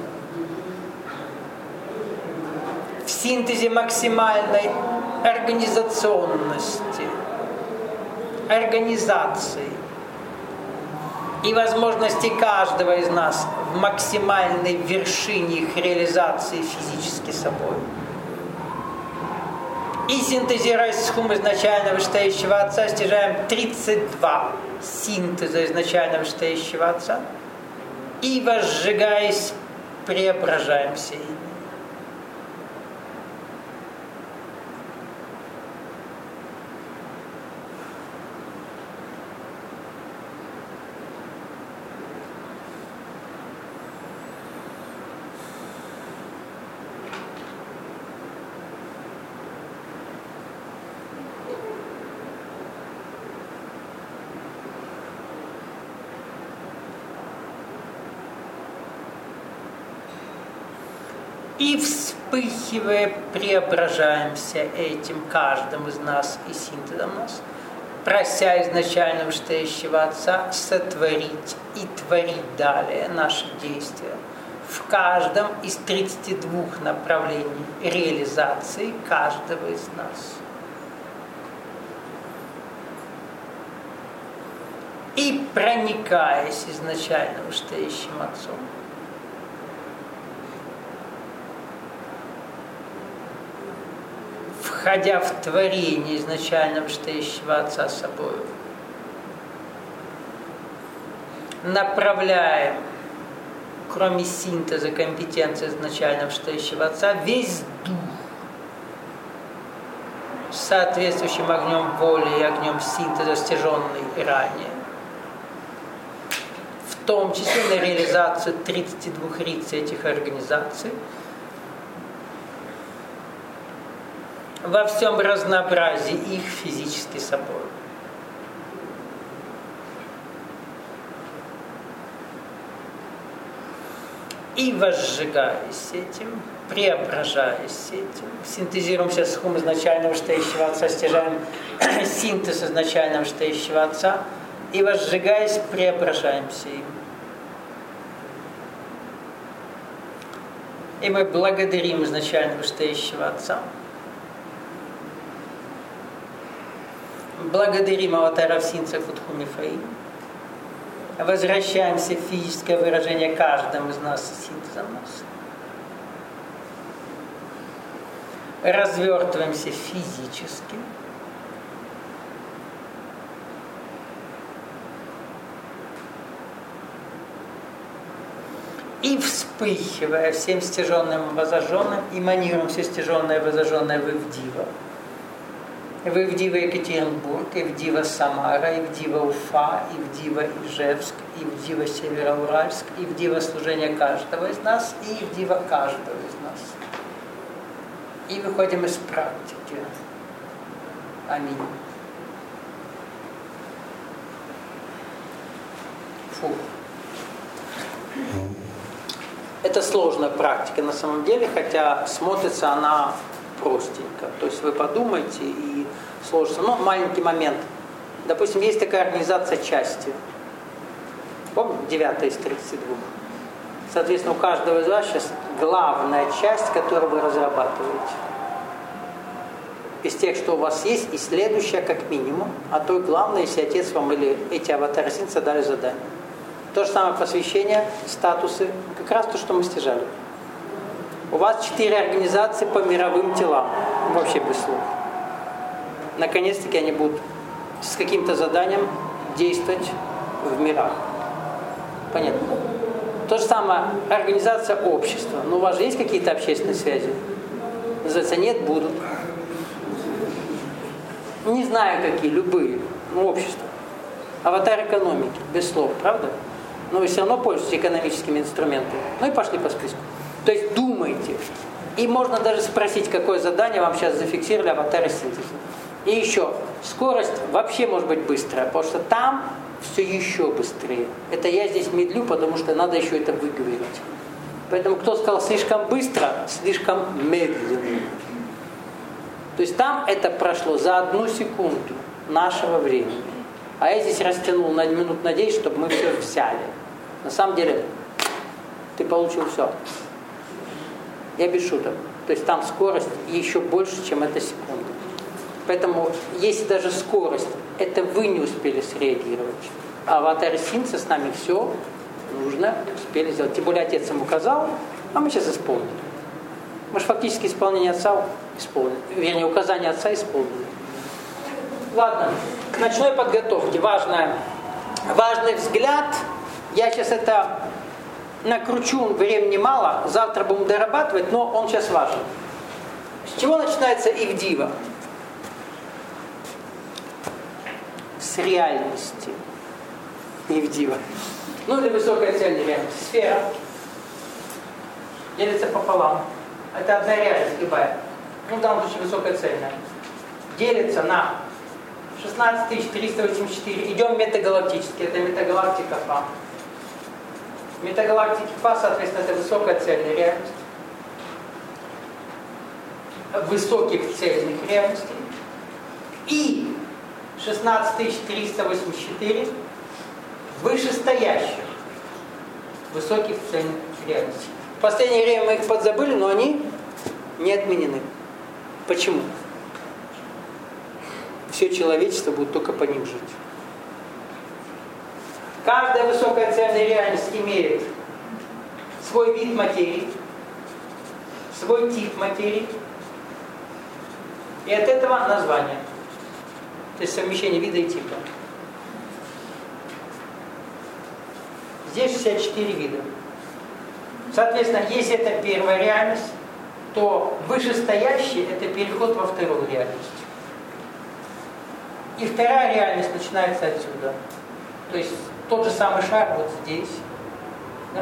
в синтезе максимальной организационности, организации и возможности каждого из нас в максимальной вершине их реализации физически собой. И синтезируя схему изначально вышестоящего Отца, стяжаем тридцать два синтеза изначально вышестоящего Отца и, возжигаясь, преображаемся ими. И вспыхивая, преображаемся этим каждым из нас и синтезом нас, прося изначально вышестоящего Отца сотворить и творить далее наши действия в каждом из тридцати двух направлений реализации каждого из нас. И проникаясь изначально вышестоящим Отцом, входя в творение изначально вышестоящего Отца собою, направляем, кроме синтеза компетенции изначально вышестоящего Отца, весь дух с соответствующим огнем воли и огнем синтеза, стяженный ранее, в том числе на реализацию тридцати двух риц этих организаций, во всем разнообразии их физически собой. И возжигаясь этим, преображаясь этим, синтезируемся с хум изначального вышестоящего Отца, стяжаем синтез изначального вышестоящего Отца, и возжигаясь, преображаемся им. И мы благодарим изначально вышестоящего Отца. Благодарим аватаров Синца Фудху Мифаим. Возвращаемся в физическое выражение каждому из нас и синтезом нас. Развертываемся физически. И вспоминаем вспыхивая всем стяженным и возожженным, эманируем все стяженное и возожженное в Ивдива. В Ивдива Екатеринбург, Ивдива Самара, Ивдива Уфа, Ивдива Ижевск, Ивдива Североуральск, Ивдива служение каждого из нас и Ивдива каждого из нас. И выходим из практики. Аминь. Фу. Это сложная практика на самом деле, хотя смотрится она простенько. То есть вы подумайте и сложится. Но маленький момент. Допустим, есть такая организация части. Помните, девятая из тридцати двух? Соответственно, у каждого из вас сейчас главная часть, которую вы разрабатываете. Из тех, что у вас есть, и следующая как минимум, а то и главное, если отец вам или эти аватары Синца дали задание. То же самое посвящение, статусы, как раз то, что мы стяжали. У вас четыре организации по мировым телам, вообще без слов. Наконец-таки они будут с каким-то заданием действовать в мирах. Понятно? То же самое организация общества. Но у вас же есть какие-то общественные связи? Называется, нет, будут. Не знаю какие, любые. Ну, общество. Аватар экономики, без слов, правда? Но вы все равно пользуетесь экономическими инструментами. Ну и пошли по списку. То есть думайте. И можно даже спросить, какое задание вам сейчас зафиксировали аватары синтеза. И еще, скорость вообще может быть быстрая, потому что там все еще быстрее. Это я здесь медлю, потому что надо еще это выговорить. Поэтому кто сказал слишком быстро, слишком медленно. То есть там это прошло за одну секунду нашего времени. А я здесь растянул на минут на десять, чтобы мы все взяли. На самом деле, ты получил все. Я без шуток. То есть там скорость еще больше, чем эта секунда. Поэтому, если даже скорость, это вы не успели среагировать. А аватар Синца с нами все нужно успели сделать. Тем более отец им указал, а мы сейчас исполним. Мы же фактически исполнение отца исполнили. Вернее, указание отца исполнили. Ладно, к ночной подготовке. Важное, важный взгляд. Я сейчас это накручу, времени мало. Завтра будем дорабатывать, но он сейчас важен. С чего начинается Ивдива? С реальности. Ивдива. Ну или высокая цель реальности. Сфера. Делится пополам. Это одна реальность, любая. Ну, в данном случае высокая цельная. Делится на шестнадцать тысяч триста восемьдесят четыре. Идем метагалактически. Это метагалактика Фа. Метагалактики Фа, соответственно, это высокая цельная реальность. Высоких цельных реальностей. И шестнадцать тысяч триста восемьдесят четыре вышестоящих высоких цельных реальностей. В последнее время мы их подзабыли, но они не отменены. Почему? Все человечество будет только по ним жить. Каждая высокая цельная реальность имеет свой вид материи, свой тип материи, и от этого название. То есть совмещение вида и типа. Здесь шестьдесят четыре вида. Соответственно, если это первая реальность, то вышестоящий – это переход во вторую реальность. И вторая реальность начинается отсюда. То есть тот же самый шар вот здесь. Да?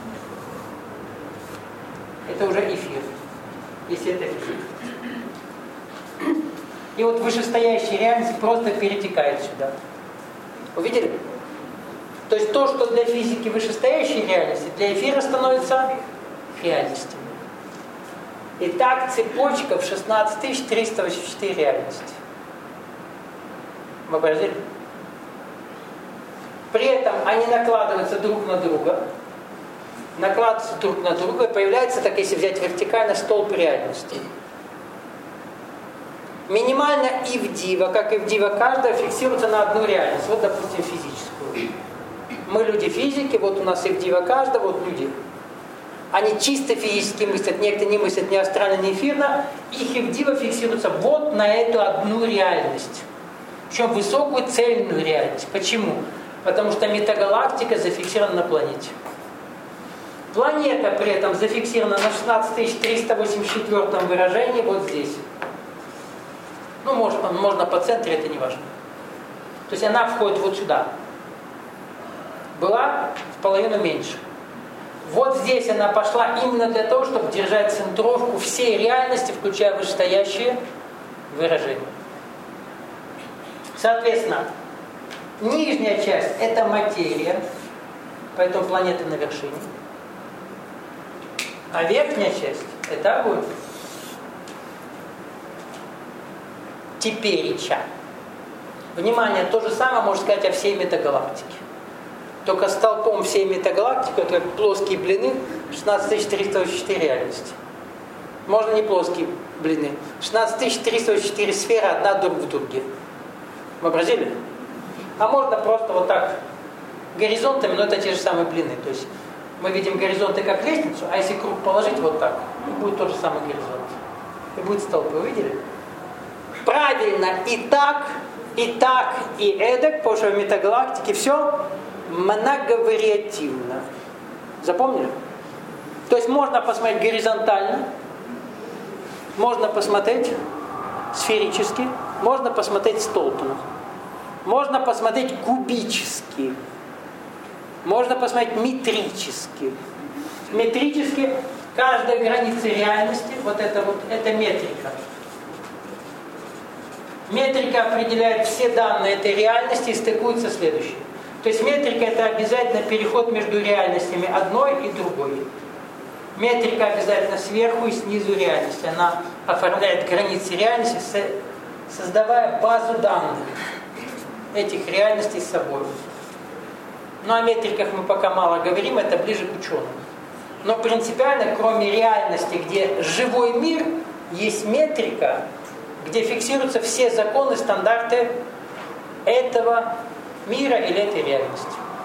Это уже эфир, если это физика. И вот вышестоящая реальность просто перетекает сюда. Увидели? То есть то, что для физики вышестоящей реальности, для эфира становится реальностью. Итак, цепочка в шестнадцать тысяч триста восемьдесят четыре реальности. Вообразили? При этом они накладываются друг на друга. Накладываются друг на друга, и появляется, так если взять вертикально, столб реальности. Минимально Ивдива, как Ивдива каждая, фиксируется на одну реальность. Вот, допустим, физическую. Мы люди физики, вот у нас Ивдива каждого, вот люди. Они чисто физически мыслят, некоторые не мыслят ни астрально, ни эфирно. Их Ивдива фиксируется вот на эту одну реальность. Причем высокую цельную реальность. Почему? Потому что метагалактика зафиксирована на планете. Планета при этом зафиксирована на шестнадцать тысяч триста восемьдесят четвёртом выражении вот здесь. Ну, можно, можно по центре, это не важно. То есть она входит вот сюда. Была в половину меньше. Вот здесь она пошла именно для того, чтобы держать центровку всей реальности, включая вышестоящие выражения. Соответственно, нижняя часть – это материя, поэтому планета на вершине. А верхняя часть – это огонь. Теперича. Внимание, то же самое можно сказать о всей метагалактике. Только столпом всей метагалактики, это как плоские блины, шестнадцать тысяч триста восемьдесят четыре реальности. Можно не плоские блины. шестнадцать тысяч триста восемьдесят четыре сферы одна друг в друге. Вообразили? А можно просто вот так горизонтами, но это те же самые блины. То есть мы видим горизонты как лестницу, а если круг положить вот так, и будет тот же самый горизонт. И будет столб. Вы видели? Правильно, и так, и так, и эдак, потому что в метагалактике все многовариативно. Запомнили? То есть можно посмотреть горизонтально, можно посмотреть сферически, можно посмотреть столбно, можно посмотреть кубически, можно посмотреть метрически. Метрически каждая граница реальности, вот это вот, это метрика. Метрика определяет все данные этой реальности и стыкуется следующее. То есть метрика – это обязательно переход между реальностями одной и другой. Метрика обязательно сверху и снизу реальности. Она оформляет границы реальности, создавая базу данных этих реальностей с собой. Но о метриках мы пока мало говорим, это ближе к ученым. Но принципиально, кроме реальности, где живой мир, есть метрика, где фиксируются все законы, стандарты этого мира или этой реальности.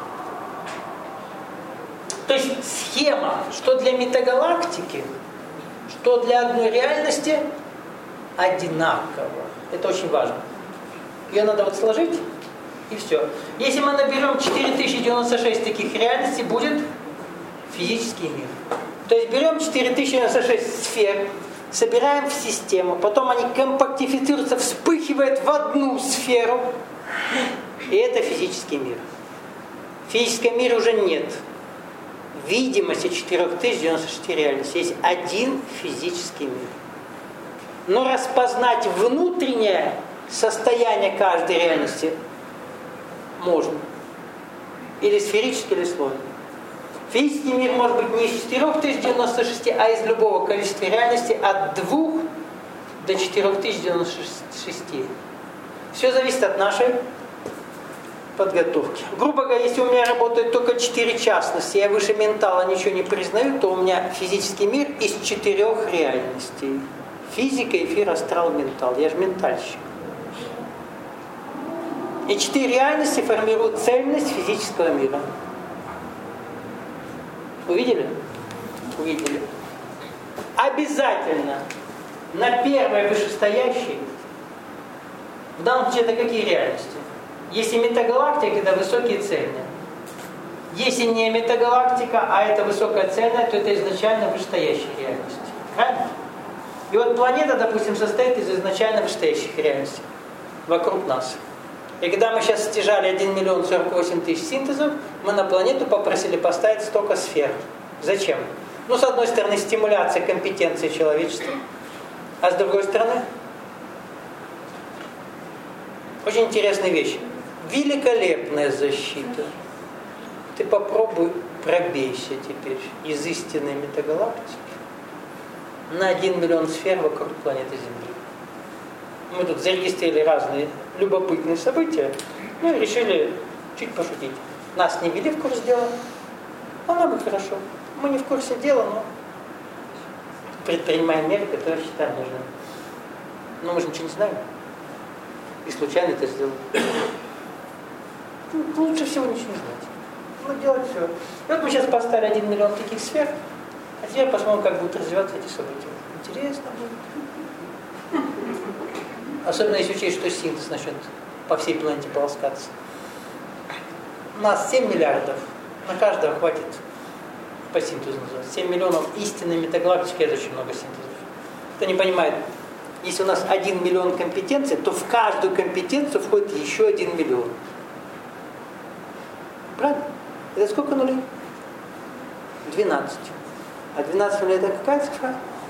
То есть схема, что для метагалактики, что для одной реальности, одинакова. Это очень важно. Ее надо вот сложить, и все. Если мы наберем четыре тысячи девяносто шесть таких реальностей, будет физический мир. То есть берем четыре тысячи девяносто шесть сфер, собираем в систему, потом они компактифицируются, вспыхивают в одну сферу, и это физический мир. В физическом мире уже нет видимости четыре тысячи девяносто шесть реальностей. Есть один физический мир. Но распознать внутреннее состояние каждой реальности можно. Или сферически, или слойно. Физический мир может быть не из четыре тысячи девяносто шесть, а из любого количества реальностей от двух до четыре тысячи девяносто шесть. Все зависит от нашей подготовки. Грубо говоря, если у меня работают только четыре частности, я выше ментала ничего не признаю, то у меня физический мир из четырех реальностей. Физика, эфир, астрал, ментал. Я же ментальщик. И четыре реальности формируют цельность физического мира. Увидели? Увидели. Обязательно на первой вышестоящей, в данном случае это какие реальности? Если метагалактика, это высокие цельные. Если не метагалактика, а это высокая цельная, то это изначально вышестоящие реальности. Правильно? И вот планета, допустим, состоит из изначально вышестоящих реальностей вокруг нас. И когда мы сейчас стяжали один миллион сорок восемь тысяч синтезов, мы на планету попросили поставить столько сфер. Зачем? Ну, с одной стороны, стимуляция компетенции человечества, а с другой стороны, очень интересная вещь. Великолепная защита. Ты попробуй пробейся теперь из истинной метагалактики на один миллион сфер вокруг планеты Земли. Мы тут зарегистрировали разные любопытные события, ну и решили чуть пошутить. Нас не ввели в курс дела, а нам и хорошо. Мы не в курсе дела, но предпринимаем меры, которые считаем нужными. Но мы же ничего не знаем. И случайно это сделали. Ну, лучше всего ничего не знать. Ну, делать все. И вот мы сейчас поставили один миллион таких сфер, а теперь посмотрим, как будут развиваться эти события. Интересно будет. Особенно если учесть, что синтез начнет по всей планете полоскаться. У нас семь миллиардов. На каждого хватит по синтезу называется. семь миллионов истинной метагалактики — это очень много синтезов. Кто не понимает, если у нас один миллион компетенций, то в каждую компетенцию входит еще один миллион. Правильно? Это сколько нулей? двенадцать. А двенадцать нулей — это какая цифра?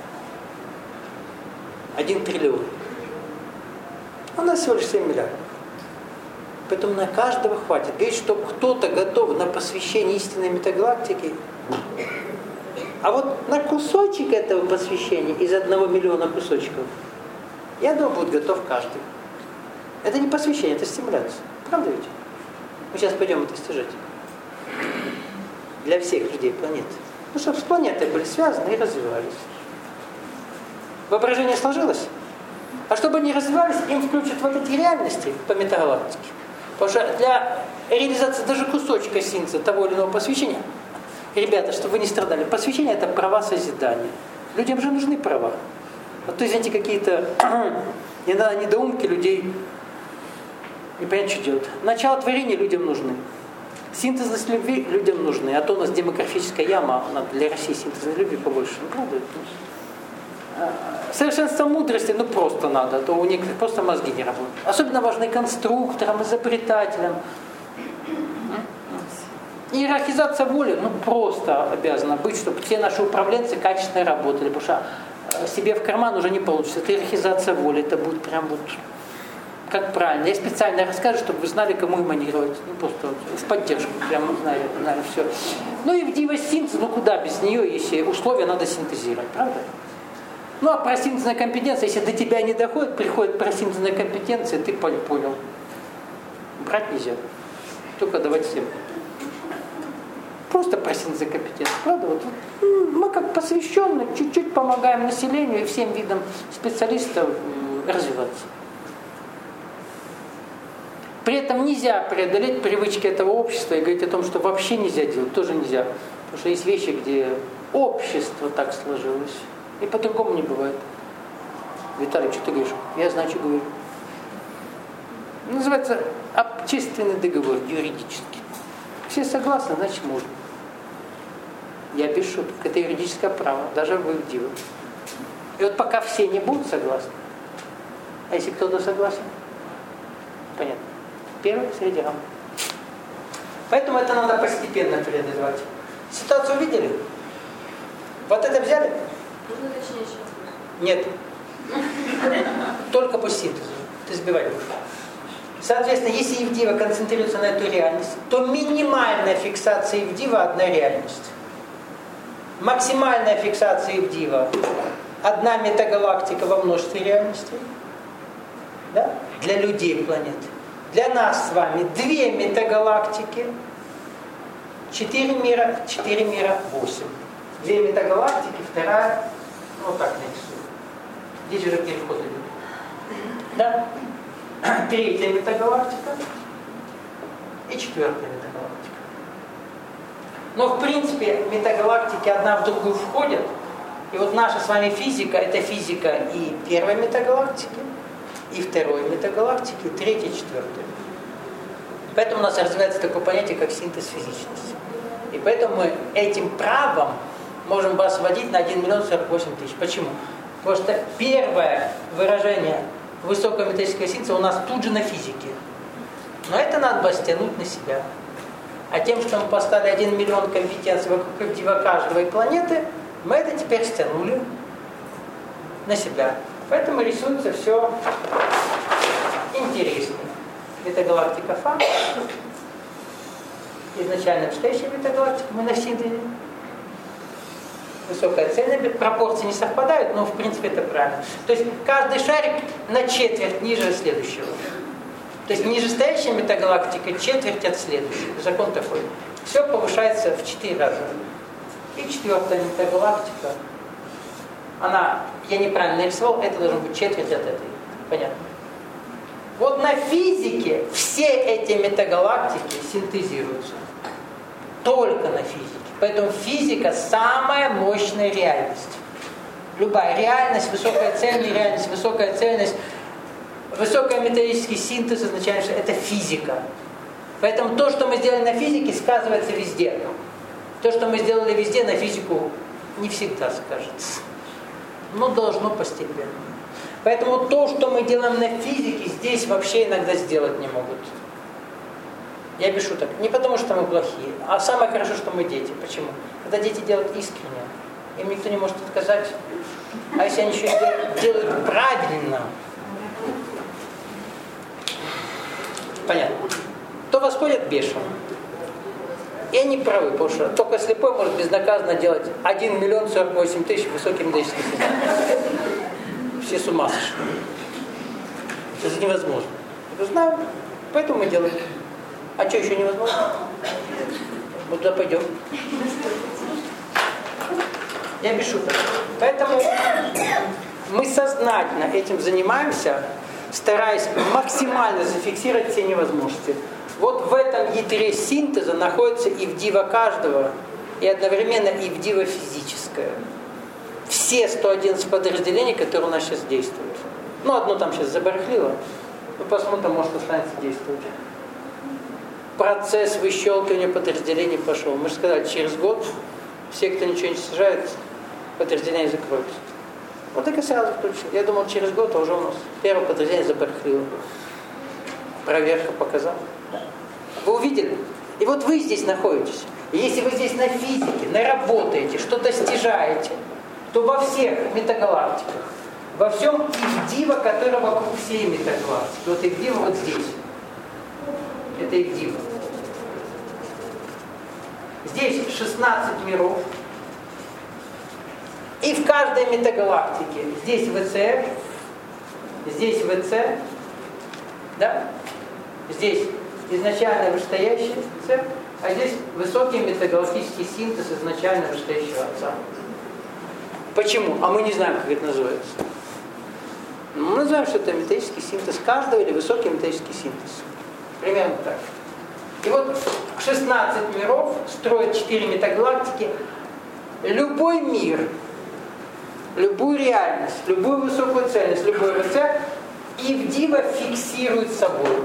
один триллион. У нас всего лишь семь миллиардов. Поэтому на каждого хватит. Говорит, что кто-то готов на посвящение истинной метагалактики. А вот на кусочек этого посвящения из одного миллиона кусочков, я думаю, будет готов каждый. Это не посвящение, это стимуляция. Правда ведь? Мы сейчас пойдем это стяжать. Для всех людей планеты. Ну, чтобы с планетой были связаны и развивались. Воображение сложилось? А чтобы они развивались, им включат вот эти реальности по метагалактике. Потому что для реализации даже кусочка синтеза того или иного посвящения, ребята, чтобы вы не страдали, посвящение — это права созидания. Людям же нужны права. Вот, то извините, какие-то недоумки людей не понятно, что делать. Начало творения людям нужны. Синтез любви людям нужны. А то у нас демографическая яма, надо для России синтеза любви побольше. Ну, правда? Совершенство мудрости, ну просто надо, а то у некоторых просто мозги не работают. Особенно важны конструкторам, изобретателям. Иерархизация воли, ну просто обязана быть, чтобы все наши управленцы качественно работали, потому что себе в карман уже не получится. Это иерархизация воли, это будет прям вот как правильно. Я специально расскажу, чтобы вы знали, кому эманировать. Ну просто вот, в поддержку, прямо знали, знали все. Ну и в дива-синтез, ну куда без нее, если условия надо синтезировать, правда? Ну а про синтезная компетенция, если до тебя не доходит, приходит про синтезная компетенция, ты понял. Брать нельзя. Только давать всем. Просто про синтезная компетенция. Правда? Вот, мы как посвященные чуть-чуть помогаем населению и всем видам специалистов развиваться. При этом нельзя преодолеть привычки этого общества и говорить о том, что вообще нельзя делать. Тоже нельзя. Потому что есть вещи, где общество так сложилось. И по-другому не бывает. Виталий, что ты говоришь? Я знаю, что говорю. Называется общественный договор, юридический. Все согласны, значит можно. Я без шуток. Это юридическое право, даже вы в диву. И вот пока все не будут согласны, а если кто-то согласен, понятно. Первый среди равных. Поэтому это надо постепенно преодолевать. Ситуацию увидели? Вот это взяли? Можно точнее сейчас? Нет. Только по синтезу. Ты сбивать будешь. Соответственно, если Евдива концентрируется на эту реальность, то минимальная фиксация Евдива – одна реальность. Максимальная фиксация Евдива – одна метагалактика во множестве реальностей. Да? Для людей планеты. Для нас с вами две метагалактики, четыре мира, четыре мира, восемь. Две метагалактики, вторая, ну, вот так нарисую. Здесь уже переход идет. Да? Третья метагалактика и четвертая метагалактика. Но в принципе метагалактики одна в другую входят. И вот наша с вами физика — это физика и первой метагалактики, и второй метагалактики, и третьей, и четвертой. Поэтому у нас развивается такое понятие, как синтез физичности. И поэтому мы этим правом можем вас вводить на один миллион сорок восемь тысяч. Почему? Потому что первое выражение высокого металлического синтеза у нас тут же на физике. Но это надо было стянуть на себя. А тем, что мы поставили один миллион компетенций вокруг дива каждого и планеты, мы это теперь стянули на себя. Поэтому рисуется все интереснее. Метагалактика Фа. Изначально настоящая метагалактика мы на синтезе. Высокая цельность, пропорции не совпадают, но в принципе это правильно. То есть каждый шарик на четверть ниже следующего. То есть нижестоящая метагалактика четверть от следующей. Закон такой. Все повышается в четыре раза. И четвертая метагалактика, она, я неправильно нарисовал, это должно быть четверть от этой. Понятно? Вот на физике все эти метагалактики синтезируются. Только на физике. Поэтому физика самая мощная реальность. Любая реальность, высокая цельность, реальность, высокая цельность, высокий металлический синтез означает, что это физика. Поэтому то, что мы сделали на физике, сказывается везде. То, что мы сделали везде, на физику не всегда скажется. Но должно постепенно. Поэтому то, что мы делаем на физике, здесь вообще иногда сделать не могут. Я без шуток. Не потому, что мы плохие, а самое хорошо, что мы дети. Почему? Когда дети делают искренне, им никто не может отказать. А если они еще делают правильно, понятно, то восходят бешено. И они правы, потому что только слепой может безнаказанно делать один миллион сорок восемь тысяч высоким методическим синтезом. Все с ума сошли. Это невозможно. Это знаем, поэтому мы делаем. А что еще невозможно? Вот туда пойдем. Я без шуток. Поэтому мы сознательно этим занимаемся, стараясь максимально зафиксировать все невозможности. Вот в этом ядре синтеза находится ивдива каждого, и одновременно ивдива физическая. Все сто одиннадцать подразделений, которые у нас сейчас действуют. Ну, одно там сейчас забарахлило. Ну, посмотрим, может, останется действовать. Процесс выщелкивания подразделений пошел. Мы же сказали, через год все, кто ничего не сажает, подразделения закроются. Вот так и сразу включил. Я думал, через год, а уже у нас первое подразделение забарахлило. Проверка показала. Вы увидели? И вот вы здесь находитесь. И если вы здесь на физике, наработаете, что достижаете, то во всех метагалактиках, во всем ивдива, который вокруг всей метагалактики, вот ивдива вот здесь. Это ивдива. Здесь шестнадцать миров. И в каждой метагалактике здесь ВЦ, здесь ВЦ, да? Здесь изначально вышестоящий С, а здесь высокий метагалактический синтез изначально вышестоящего Отца. Почему? А мы не знаем, как это называется. Мы знаем, что это металлический синтез каждого или высокий металлический синтез. Примерно так. И вот шестнадцать миров строят четыре метагалактики. Любой мир, любую реальность, любую высокую ценность, любой ВЦ ивдива фиксирует собой.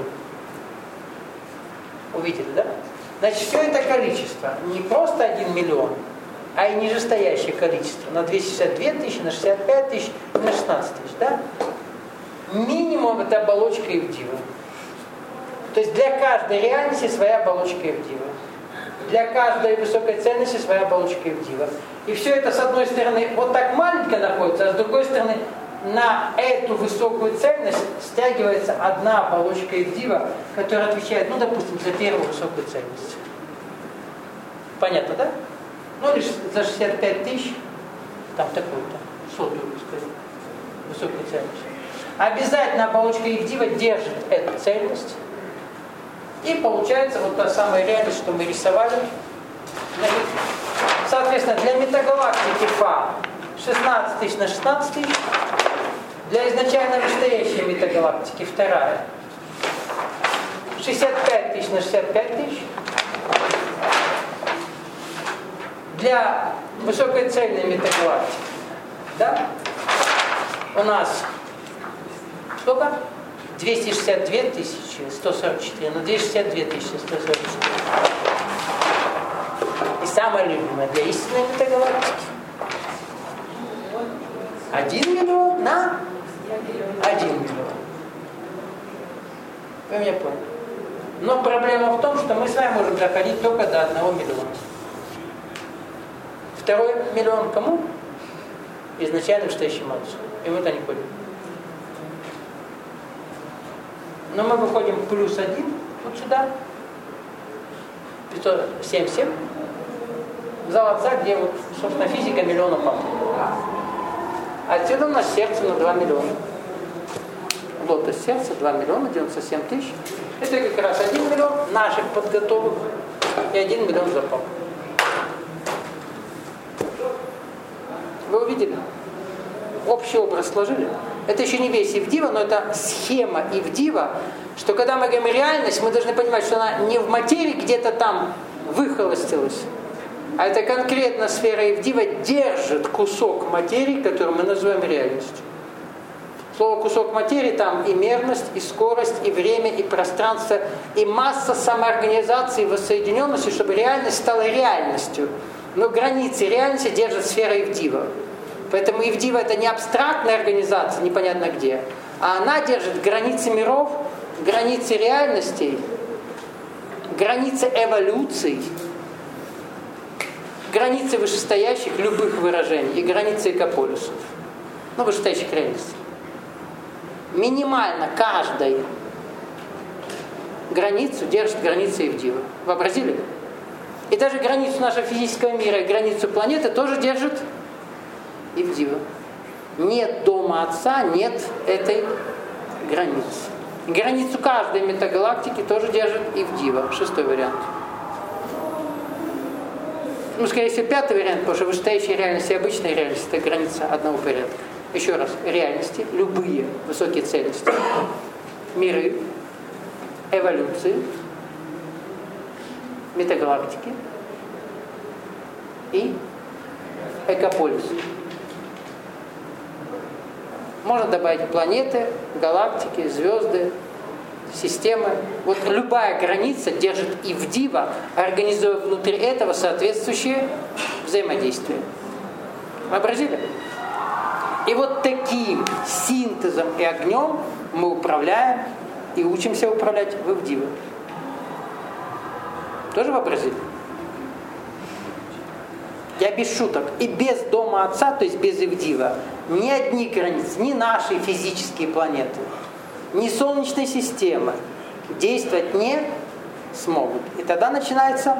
Увидели, да? Значит, все это количество не просто один миллион, а и нижестоящее количество на двести шестьдесят две тысячи, на шестьдесят пять тысяч, на шестнадцать тысяч, да? Минимум это оболочка ивдива. То есть для каждой реальности своя оболочка ивдива. Для каждой высокой ценности своя оболочка ивдива. И все это с одной стороны вот так маленько находится, а с другой стороны на эту высокую ценность стягивается одна оболочка ивдива, которая отвечает, ну, допустим, за первую высокую ценность. Понятно, да? Ну, лишь за шестьдесят пять тысяч, там такую-то, сотую, сказать, высокую ценность. Обязательно оболочка ивдива держит эту ценность. И получается вот та самая реальность, что мы рисовали. Соответственно, для метагалактики Фа шестнадцать тысяч на шестнадцать тысяч. Для изначально вышестоящей метагалактики вторая шестьдесят пять тысяч на шестьдесят пять тысяч. Для высокоцельной метагалактики, да, у нас сколько? двести шестьдесят две тысячи сто сорок четыре, на двести шестьдесят две тысячи сто сорок четыре. И самое любимое для истинной метагалактики. Один миллион на один миллион. Вы меня поняли? Но проблема в том, что мы с вами можем доходить только до одного миллиона. Второй миллион кому? Изначально вышестоящему Отцу. И мы это не ходим. Но мы выходим плюс один, вот сюда, пятьсот семьдесят семь, в зал Отца, где вот, собственно, физика миллиона пап. Отсюда у нас сердце на два миллиона. Лотос сердца два миллиона, девяносто семь тысяч. Это как раз один миллион наших подготовок и один миллион за пап. Вы увидели? Общий образ сложили? Это еще не весь ивдива, но это схема ивдива, что когда мы говорим реальность, мы должны понимать, что она не в материи где-то там выхолостилась, а это конкретно сфера ивдива держит кусок материи, который мы называем реальностью. Слово кусок материи там и мерность, и скорость, и время, и пространство, и масса самоорганизации, воссоединенности, чтобы реальность стала реальностью. Но границы реальности держит сфера Ивдива. Поэтому Ивдива это не абстрактная организация, непонятно где, а она держит границы миров, границы реальностей, границы эволюций, границы вышестоящих любых выражений и границы экополюсов. Ну, вышестоящих реальностей. Минимально каждой границу держит граница Ивдива. Вообразили? И даже границу нашего физического мира и границу планеты тоже держит Ивдива. Нет дома Отца, нет этой границы. Границу каждой метагалактики тоже держит Ивдива. Шестой вариант. Ну, скорее всего, пятый вариант, потому что вышестоящие реальности и обычная реальность – это граница одного порядка. Еще раз, реальности, любые высокие цельности, миры, эволюции, метагалактики и экополисы. Можно добавить планеты, галактики, звезды, системы. Вот любая граница держит Ивдива, организуя внутри этого соответствующее взаимодействие. Вообразили? И вот таким синтезом и огнем мы управляем и учимся управлять в Ивдиве. Тоже вообразили? Я без шуток. И без дома Отца, то есть без Ивдива, ни одни границы, ни наши физические планеты, ни Солнечной системы действовать не смогут. И тогда начинается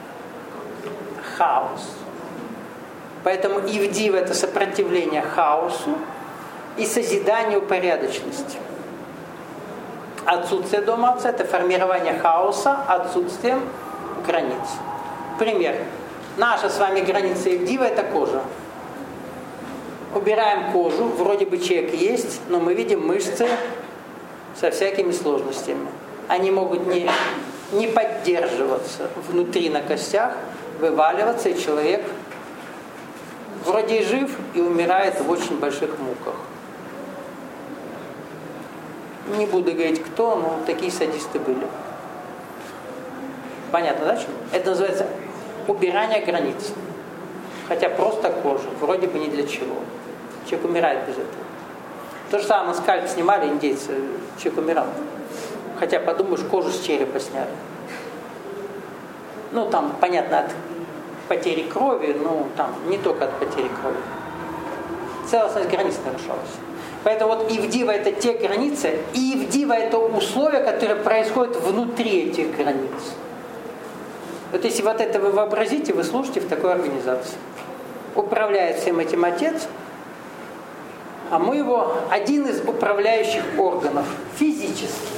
хаос. Поэтому Ивдива – это сопротивление хаосу и созиданию порядочности. Отсутствие дома Отца – это формирование хаоса отсутствием границ. Пример. Наша с вами граница Ивдива – это кожа. Убираем кожу, вроде бы человек есть, но мы видим мышцы со всякими сложностями. Они могут не, не поддерживаться внутри на костях, вываливаться, и человек вроде и жив, и умирает в очень больших муках. Не буду говорить кто, но такие садисты были. Понятно, да? Это называется убирание границ. Хотя просто кожа, вроде бы ни для чего. Человек умирает без этого. То же самое, скальп снимали индейцы, человек умирал. Хотя, подумаешь, кожу с черепа сняли. Ну, там, понятно, от потери крови, но там не только от потери крови. Целостность границ нарушалась. Поэтому вот Ивдива – это те границы, и Ивдива – это условия, которые происходят внутри этих границ. Вот если вот это вы вообразите, вы служите в такой организации. Управляет всем этим Отец, а мы его один из управляющих органов, физически.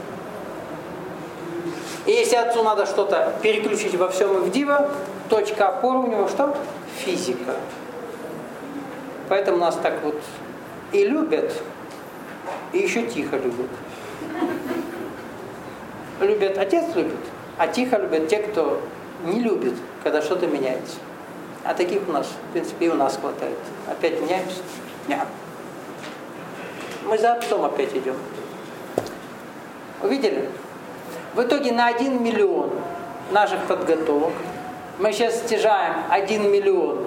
И если Отцу надо что-то переключить во всем Ивдива, точка опоры у него что? Физика. Поэтому нас так вот и любят, и еще тихо любят. Любят, Отец любит, а тихо любят те, кто не любит, когда что-то меняется. А таких у нас, в принципе, и у нас хватает. Опять меняемся? Нет. Мы за Отцом опять идем. Увидели? В итоге на один миллион наших подготовок мы сейчас стяжаем один миллион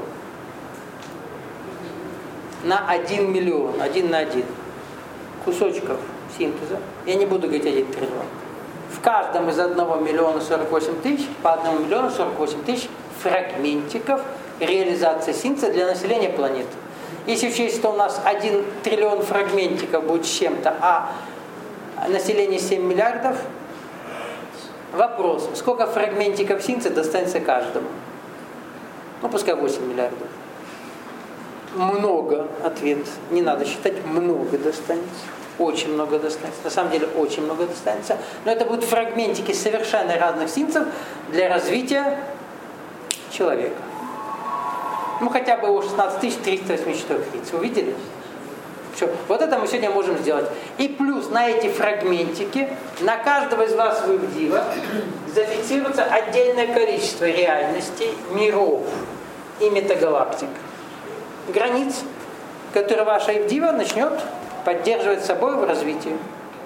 на один миллион, один на один кусочков синтеза. Я не буду говорить один триллион. В каждом из одного миллиона сорок восемь тысяч, по одному миллиону сорок восемь тысяч фрагментиков реализации синтеза для населения планеты. Если учесть, что у нас один триллион фрагментиков будет с чем-то, а население семь миллиардов, вопрос, сколько фрагментиков синтеза достанется каждому? Ну, пускай восемь миллиардов. Много, ответ. Не надо считать, много достанется. Очень много достанется. На самом деле, очень много достанется. Но это будут фрагментики совершенно разных синтезов для развития человека. Ну, хотя бы его шестнадцать тысяч триста восемьдесят четыре яиц. Увидели? Все. Вот это мы сегодня можем сделать. И плюс на эти фрагментики, на каждого из вас в Ивдива зафиксируется отдельное количество реальностей, миров и метагалактик. Границ, которые ваша Ивдива начнет поддерживать собой в развитии.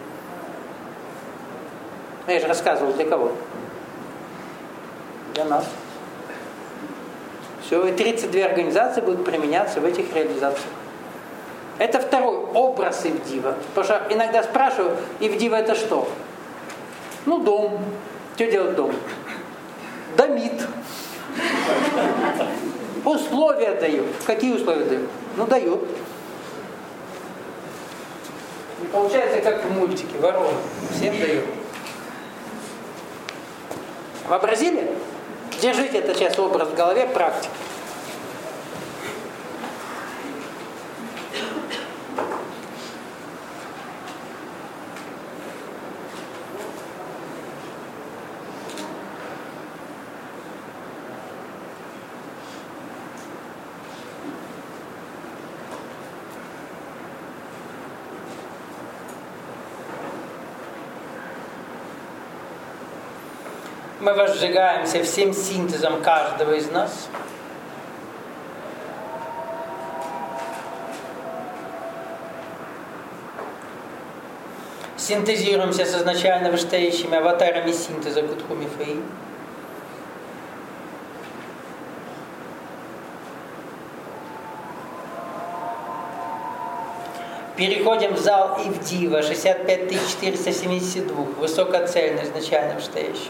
Я же рассказывал, для кого? Для нас. Все, и тридцать две организации будут применяться в этих реализациях. Это второй образ Ивдива. Потому что иногда спрашиваю, Ивдива это что? Ну, дом. Что делает дом? Домит. Условия дают. Какие условия дают? Ну, дают. И получается, как в мультике, ворона. Всем дают. Вообразили? Держите это сейчас образ в голове, практика. Мы возжигаемся всем синтезом каждого из нас. Синтезируемся с изначально вышестоящими аватарами синтеза Кутхуми Фэй. Переходим в зал Ивдива, шестьдесят пять тысяч четыреста семьдесят два, высокоцельный, изначально вышестоящий.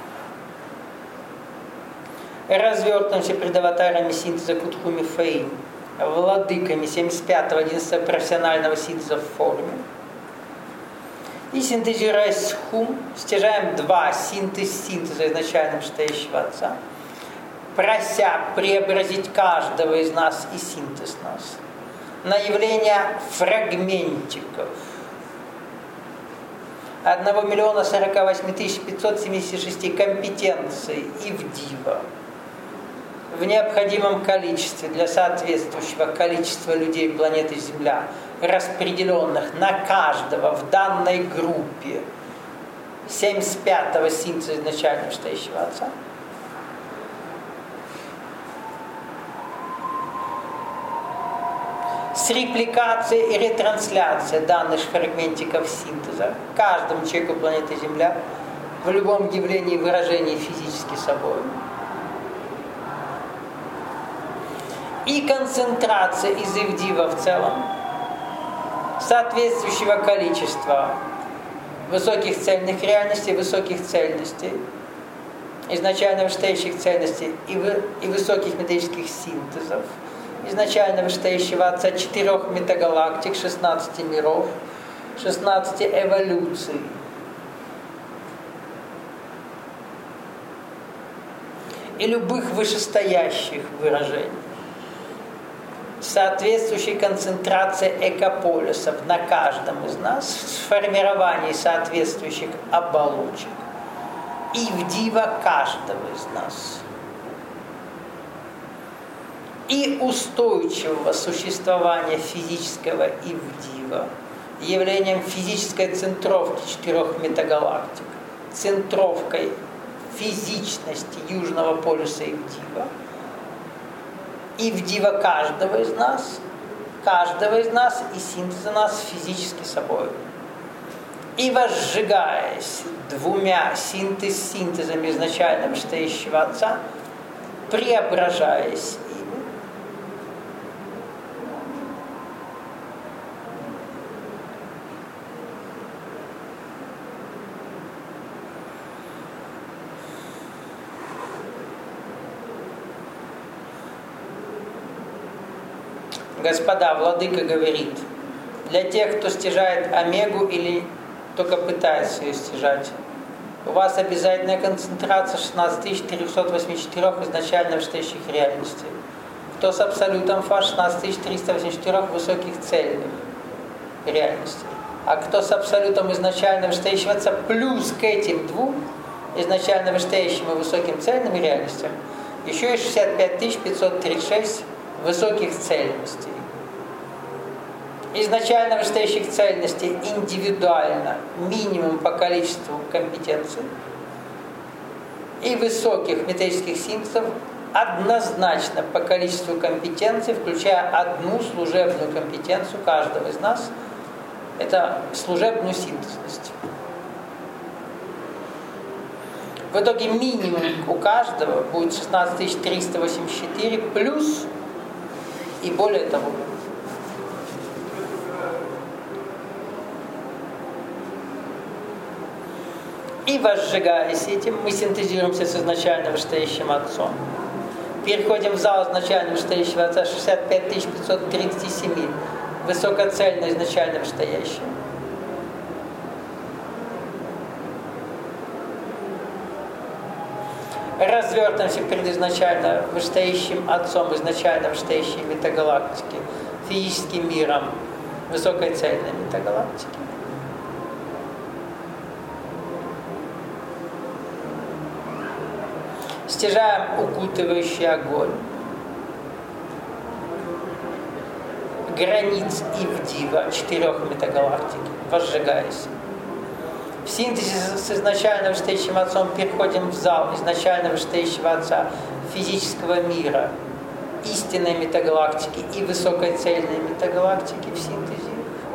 Развертываемся пред аватарами синтеза Кутхуми Фэй, владыками семьдесят пятого одиннадцатого профессионального синтеза в форме. И синтезируя хум, стяжаем два синтез синтеза изначально вышестоящего Отца, прося преобразить каждого из нас и синтез нас на явление фрагментиков одного миллиона сорока восьми тысяч пятьсот семьдесят шести компетенций Ивдива в необходимом количестве для соответствующего количества людей планеты Земля, распределенных на каждого в данной группе семьдесят пятого синтеза изначально вышестоящего Отца. С репликацией и ретрансляцией данных фрагментиков синтеза каждому человеку планеты Земля в любом явлении и выражении физически собой. И концентрация из Ивдива в целом соответствующего количества высоких цельных реальностей, высоких цельностей, изначально вышестоящих цельностей и, вы, и высоких методических синтезов, изначально вышестоящего Отца четырех метагалактик, шестнадцати миров, шестнадцати эволюций. И любых вышестоящих выражений. Соответствующей концентрации экополисов на каждом из нас в формировании соответствующих оболочек Ивдива каждого из нас. И устойчивого существования физического Ивдива явлением физической центровки четырех метагалактик, центровкой физичности Южного полюса Ивдива, Ивдива каждого из нас, каждого из нас и синтеза нас физически собой. И возжигаясь двумя синтез-синтезами изначально вышестоящего Отца, преображаясь ими, Господа, Владыка говорит, для тех, кто стяжает омегу или только пытается ее стяжать, у вас обязательная концентрация шестнадцать тысяч триста восемьдесят четыре изначально вышестоящих реальностей. Кто с абсолютом фа шестнадцать тысяч триста восемьдесят четыре высоких цельных реальностей. А кто с абсолютом изначально вышестоящего Отца плюс к этим двум изначально вышестоящим и высоким цельным реальностям еще и шестьдесят пять тысяч пятьсот тридцать шесть высоких цельностей. Изначально вышестоящих цельностей индивидуально минимум по количеству компетенций и высоких методических синтезов однозначно по количеству компетенций, включая одну служебную компетенцию каждого из нас это служебную синтезность. В итоге минимум у каждого будет шестнадцать тысяч триста восемьдесят четыре плюс и более того. И возжигаясь этим, мы синтезируемся с изначально вышестоящим Отцом. Переходим в зал изначально вышестоящего Отца шестьдесят пять тысяч пятьсот тридцать семь, высокоцельно изначально вышестоящим. Развертываемся перед изначально вышестоящим Отцом, изначально вышестоящей метагалактики, физическим миром, высокой цельной метагалактики. Стяжаем укутывающий огонь границ Ивдива, четырех метагалактик, возжигаясь. В синтезе с изначально вышестоящим Отцом переходим в зал изначально вышестоящего Отца физического мира, истинной метагалактики и высокой цельной метагалактики в синтезе.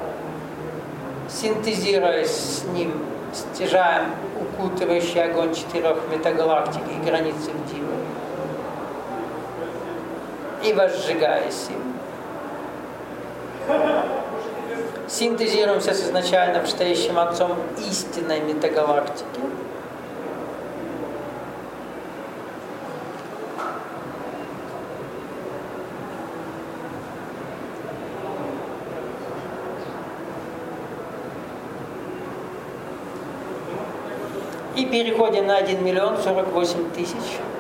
Синтезируясь с ним, стяжаем укутывающий огонь четырех метагалактик и границы Ивдива и возжигаясь им. Синтезируемся с изначально вышестоящим Отцом истинной метагалактики. И переходим на один миллион сорок восемь тысяч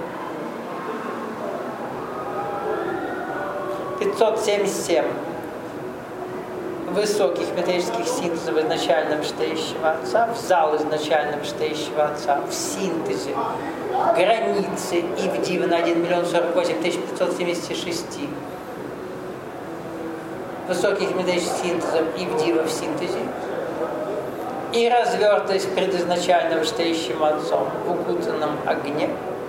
пятьсот семьдесят семь высоких металлических синтезов изначально вышестоящего Отца, в зал изначально вышестоящего Отца, в синтезе границы Ивдива на один миллион сорок восемь тысяч пятьсот семьдесят шесть высоких металлических синтезов Ивдива в синтезе и развертываясь перед изначально вышестоящим Отцом в укутанном огне,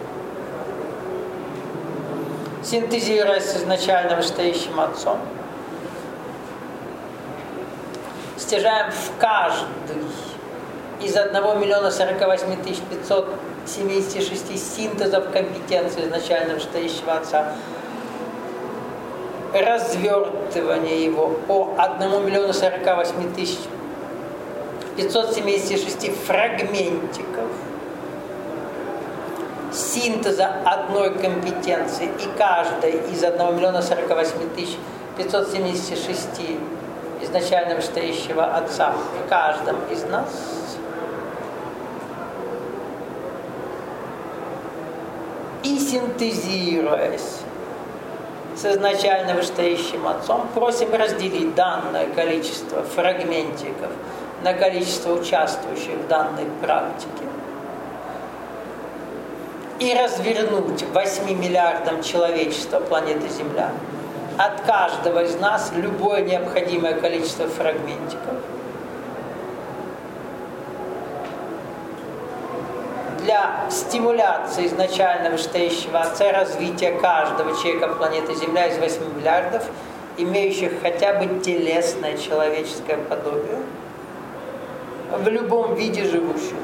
синтезируясь с изначально вышестоящим Отцом, стяжаем в каждый из одного миллиона сорока восьми тысяч пятьсот семидесяти шести синтезов компетенции изначально вышестоящего Отца развертывание его по одному миллиону сорока восьми тысяч пятьсот семидесяти шести фрагментиков синтеза одной компетенции и каждой из одного миллиона сорока восьми тысяч пятьсот семидесяти шести изначально вышестоящего Отца в каждом из нас и синтезируясь с изначально вышестоящим Отцом, просим разделить данное количество фрагментиков на количество участвующих в данной практике и развернуть восьми миллиардам человечества планеты Земля от каждого из нас любое необходимое количество фрагментиков для стимуляции изначально вышестоящего Отца развития каждого человека планеты Земля из восьми миллиардов, имеющих хотя бы телесное человеческое подобие, в любом виде живущих.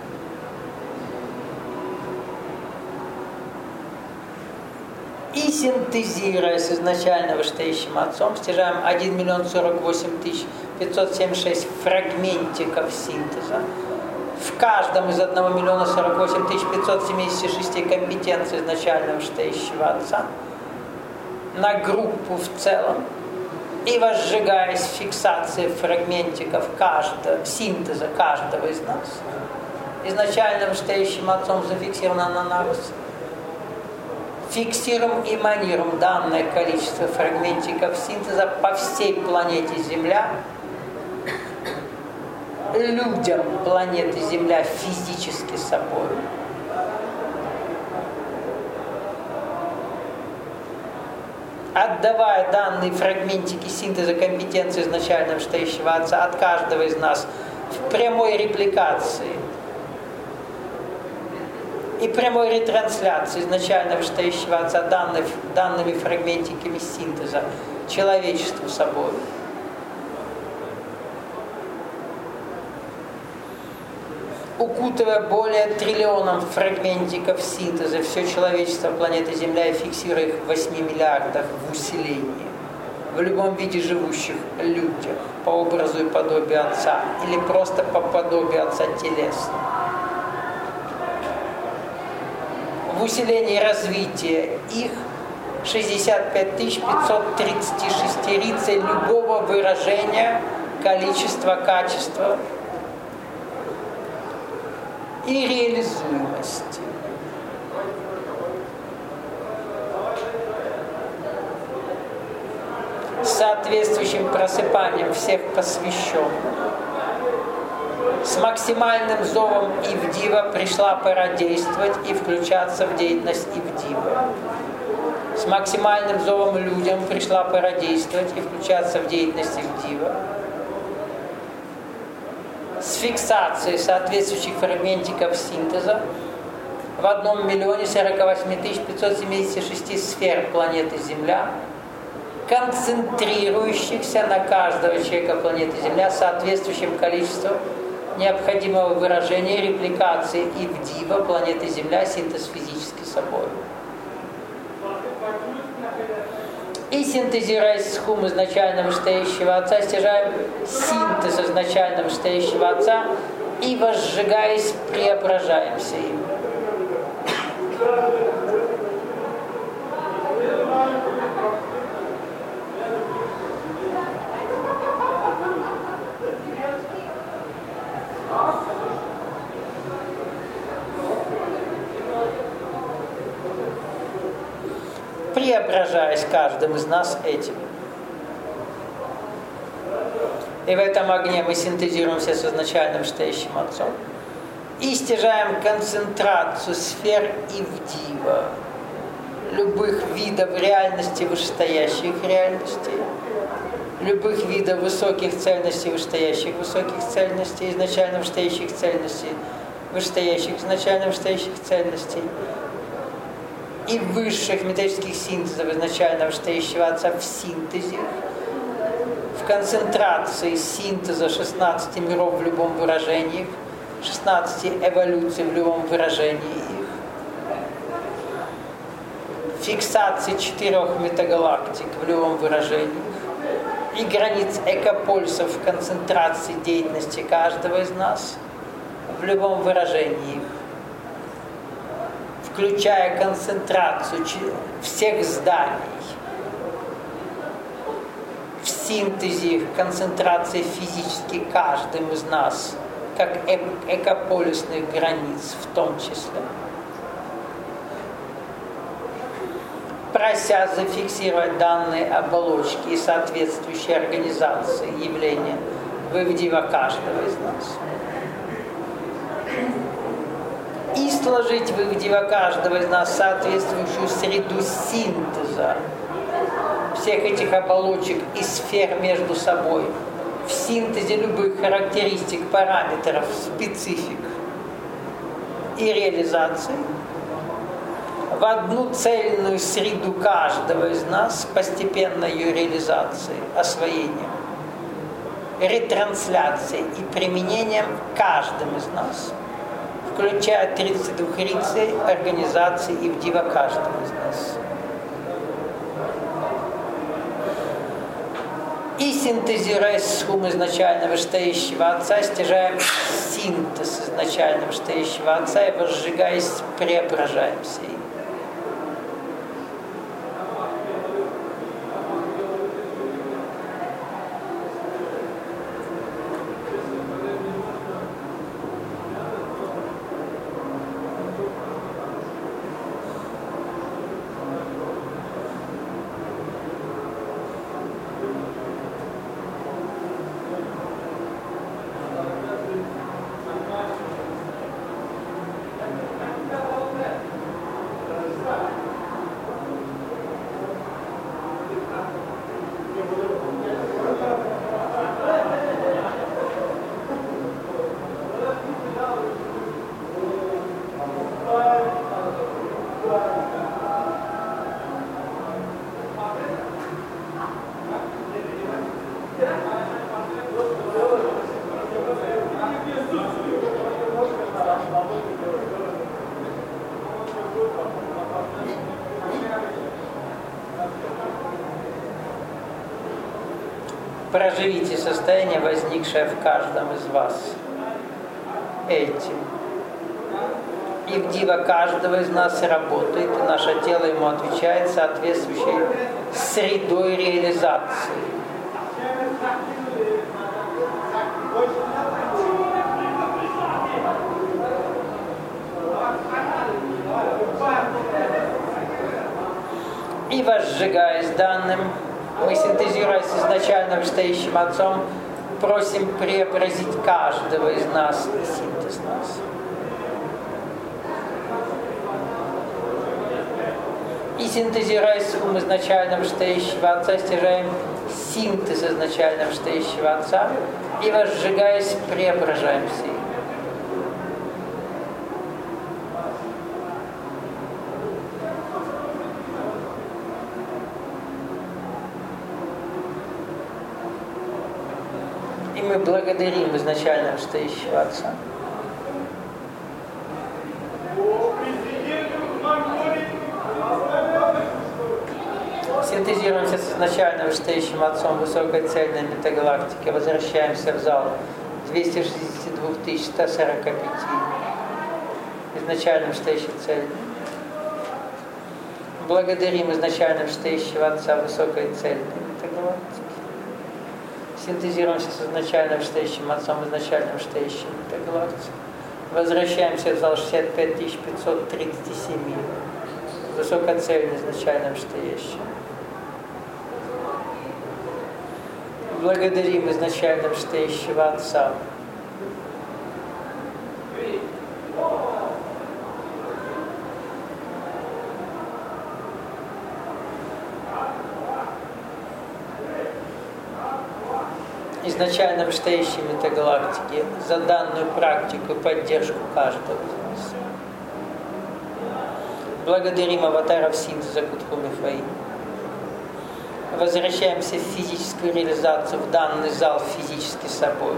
И синтезируя с изначально вышестоящим Отцом, стяжаем один миллион сорок восемь тысяч пятьсот семьдесят шесть фрагментиков синтеза. В каждом из одного миллиона сорок восемь тысяч пятьсот семьдесят шесть компетенций изначально вышестоящего Отца на группу в целом. И возжигаясь в фиксации фрагментиков каждого, синтеза каждого из нас, изначально вышестоящим Отцом зафиксировано на нас, фиксируем и эманируем данное количество фрагментиков синтеза по всей планете Земля, людям планеты Земля физически собой, отдавая данные фрагментики синтеза компетенции изначально вышестоящего Отца от каждого из нас в прямой репликации и прямой ретрансляции изначально вышестоящего Отца данных, данными фрагментиками синтеза человечеству собой. укутывая более триллионом фрагментиков синтеза все человечество планеты Земля и фиксируя их в восьми миллиардах в усилении, в любом виде живущих людях, по образу и подобию Отца, или просто по подобию Отца телесно. В усилении развития их шестьдесят пять тысяч пятьсот тридцать шестерицей любого выражения, количества, качества и реализуемости. С соответствующим просыпанием всех посвященных. С максимальным зовом Ивдива пришла пора действовать и включаться в деятельность Ивдива. С максимальным зовом людям пришла пора действовать и включаться в деятельность Ивдива. С фиксацией соответствующих фрагментиков синтеза в одном миллионе сорок восемь тысяч пятьсот семьдесят шесть сфер планеты Земля, концентрирующихся на каждого человека планеты Земля соответствующим количеством необходимого выражения репликации Ивдива планеты Земля, синтез физический собой. И синтезируя схум изначально вышестоящего Отца, стяжаем синтез изначально вышестоящего Отца и, возжигаясь, преображаемся им. Преображаясь каждым из нас этим. И в этом огне мы синтезируемся с изначальным вышестоящим Отцом и стяжаем концентрацию сфер Ивдива, любых видов реальности вышестоящих реальностей, любых видов высоких цельностей вышестоящих высоких цельностей, изначально вышестоящих цельностей, вышестоящих изначально вышестоящих цельностей, и высших металлических синтезов изначально вышестоящего Отца в синтезе, в концентрации синтеза шестнадцати миров в любом выражении, шестнадцати эволюций в любом выражении их, фиксации четырех метагалактик в любом выражении и границ экополисов в концентрации деятельности каждого из нас в любом выражении их, включая концентрацию всех зданий в синтезе концентрации физически каждым из нас, как экополисных границ в том числе. Прося зафиксировать данные оболочки и соответствующие организации явления в Ивдива каждого из нас. И сложить в Ивдива каждого из нас соответствующую среду синтеза всех этих оболочек и сфер между собой в синтезе любых характеристик, параметров, специфик и реализаций в одну цельную среду каждого из нас, постепенно ее реализацией, освоением, ретрансляцией и применением каждым из нас, включая тридцать два рицей организации Ивдива каждого из нас. И синтезируя схум изначально вышестоящего Отца, стяжаем синтез изначально вышестоящего Отца и, возжигаясь, преображаемся им. Проживите состояние, возникшее в каждом из вас этим. И в дива каждого из нас работает, и наше тело ему отвечает соответствующей средой реализации. И возжигаясь данным, мы, синтезируясь изначально вышестоящим Отцом, просим преобразить каждого из нас и синтез нас. И синтезируясь ум изначально вышестоящего Отца, стяжаем синтез изначально вышестоящего Отца и, возжигаясь, преображаемся им. И мы благодарим изначально вышестоящего Отца. Синтезируемся с изначально вышестоящим Отцом высокой цельной метагалактики, возвращаемся в зал двести шестьдесят два тысячи сто сорок пять изначально вышестоящей цели. Благодарим изначально вышестоящего Отца высокой цельной метагалактики. Синтезируемся с изначально вышестоящим Отцом изначально вышестоящей метагалактики. Возвращаемся в зал шестьдесят пять тысяч пятьсот тридцать семь высокоцельной изначально вышестоящей. Благодарим изначально вышестоящего Отца. Изначально вышестоящей метагалактики за данную практику и поддержку каждого из нас. Благодарим аватаров синтеза Кутхуми Фаи. Возвращаемся в физическую реализацию, в данный зал физически собой.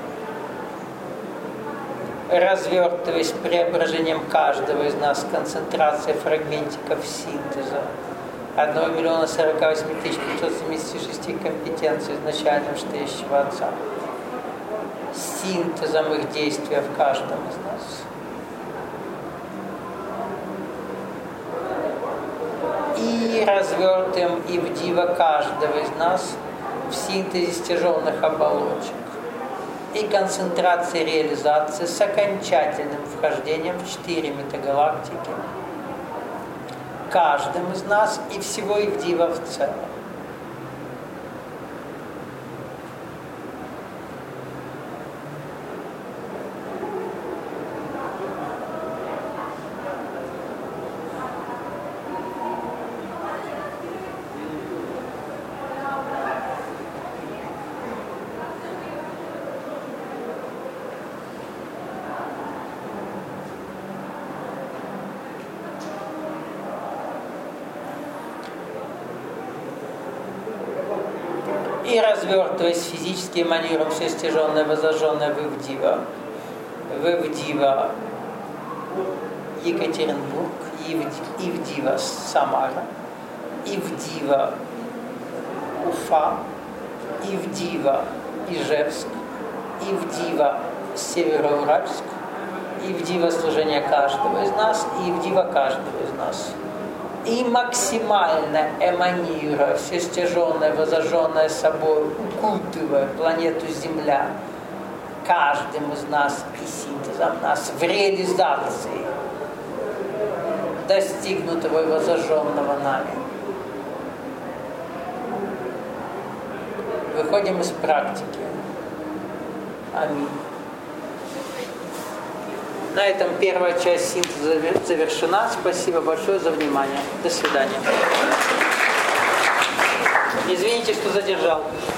Развертываясь преображением каждого из нас, концентрация фрагментиков синтеза. одного миллиона сорока восьми тысяч пятьсот семидесяти шести компетенций изначально вышестоящего Отца. Синтезом их действия в каждом из нас. И развертываем и в дива каждого из нас в синтезе стяженных оболочек и концентрации реализации с окончательным вхождением в четыре метагалактики каждым из нас и всего и в дива в целом. И развертываясь физически, эманируем все стяженное, возожженное вы в дива. Вы в дива Екатеринбург, и в, и в дива Самара, и в дива Уфа, и в дива Ижевск, и в дива Североуральск, и в дива служение каждого из нас, и в дива каждого из нас. И максимально эманируя все стяженное, возожженное собой, укутывая планету Земля каждым из нас и синтезом нас в реализации достигнутого и возожженного нами. Выходим из практики. Аминь. На этом первая часть синтеза завершена. Спасибо большое за внимание. До свидания. Извините, что задержал.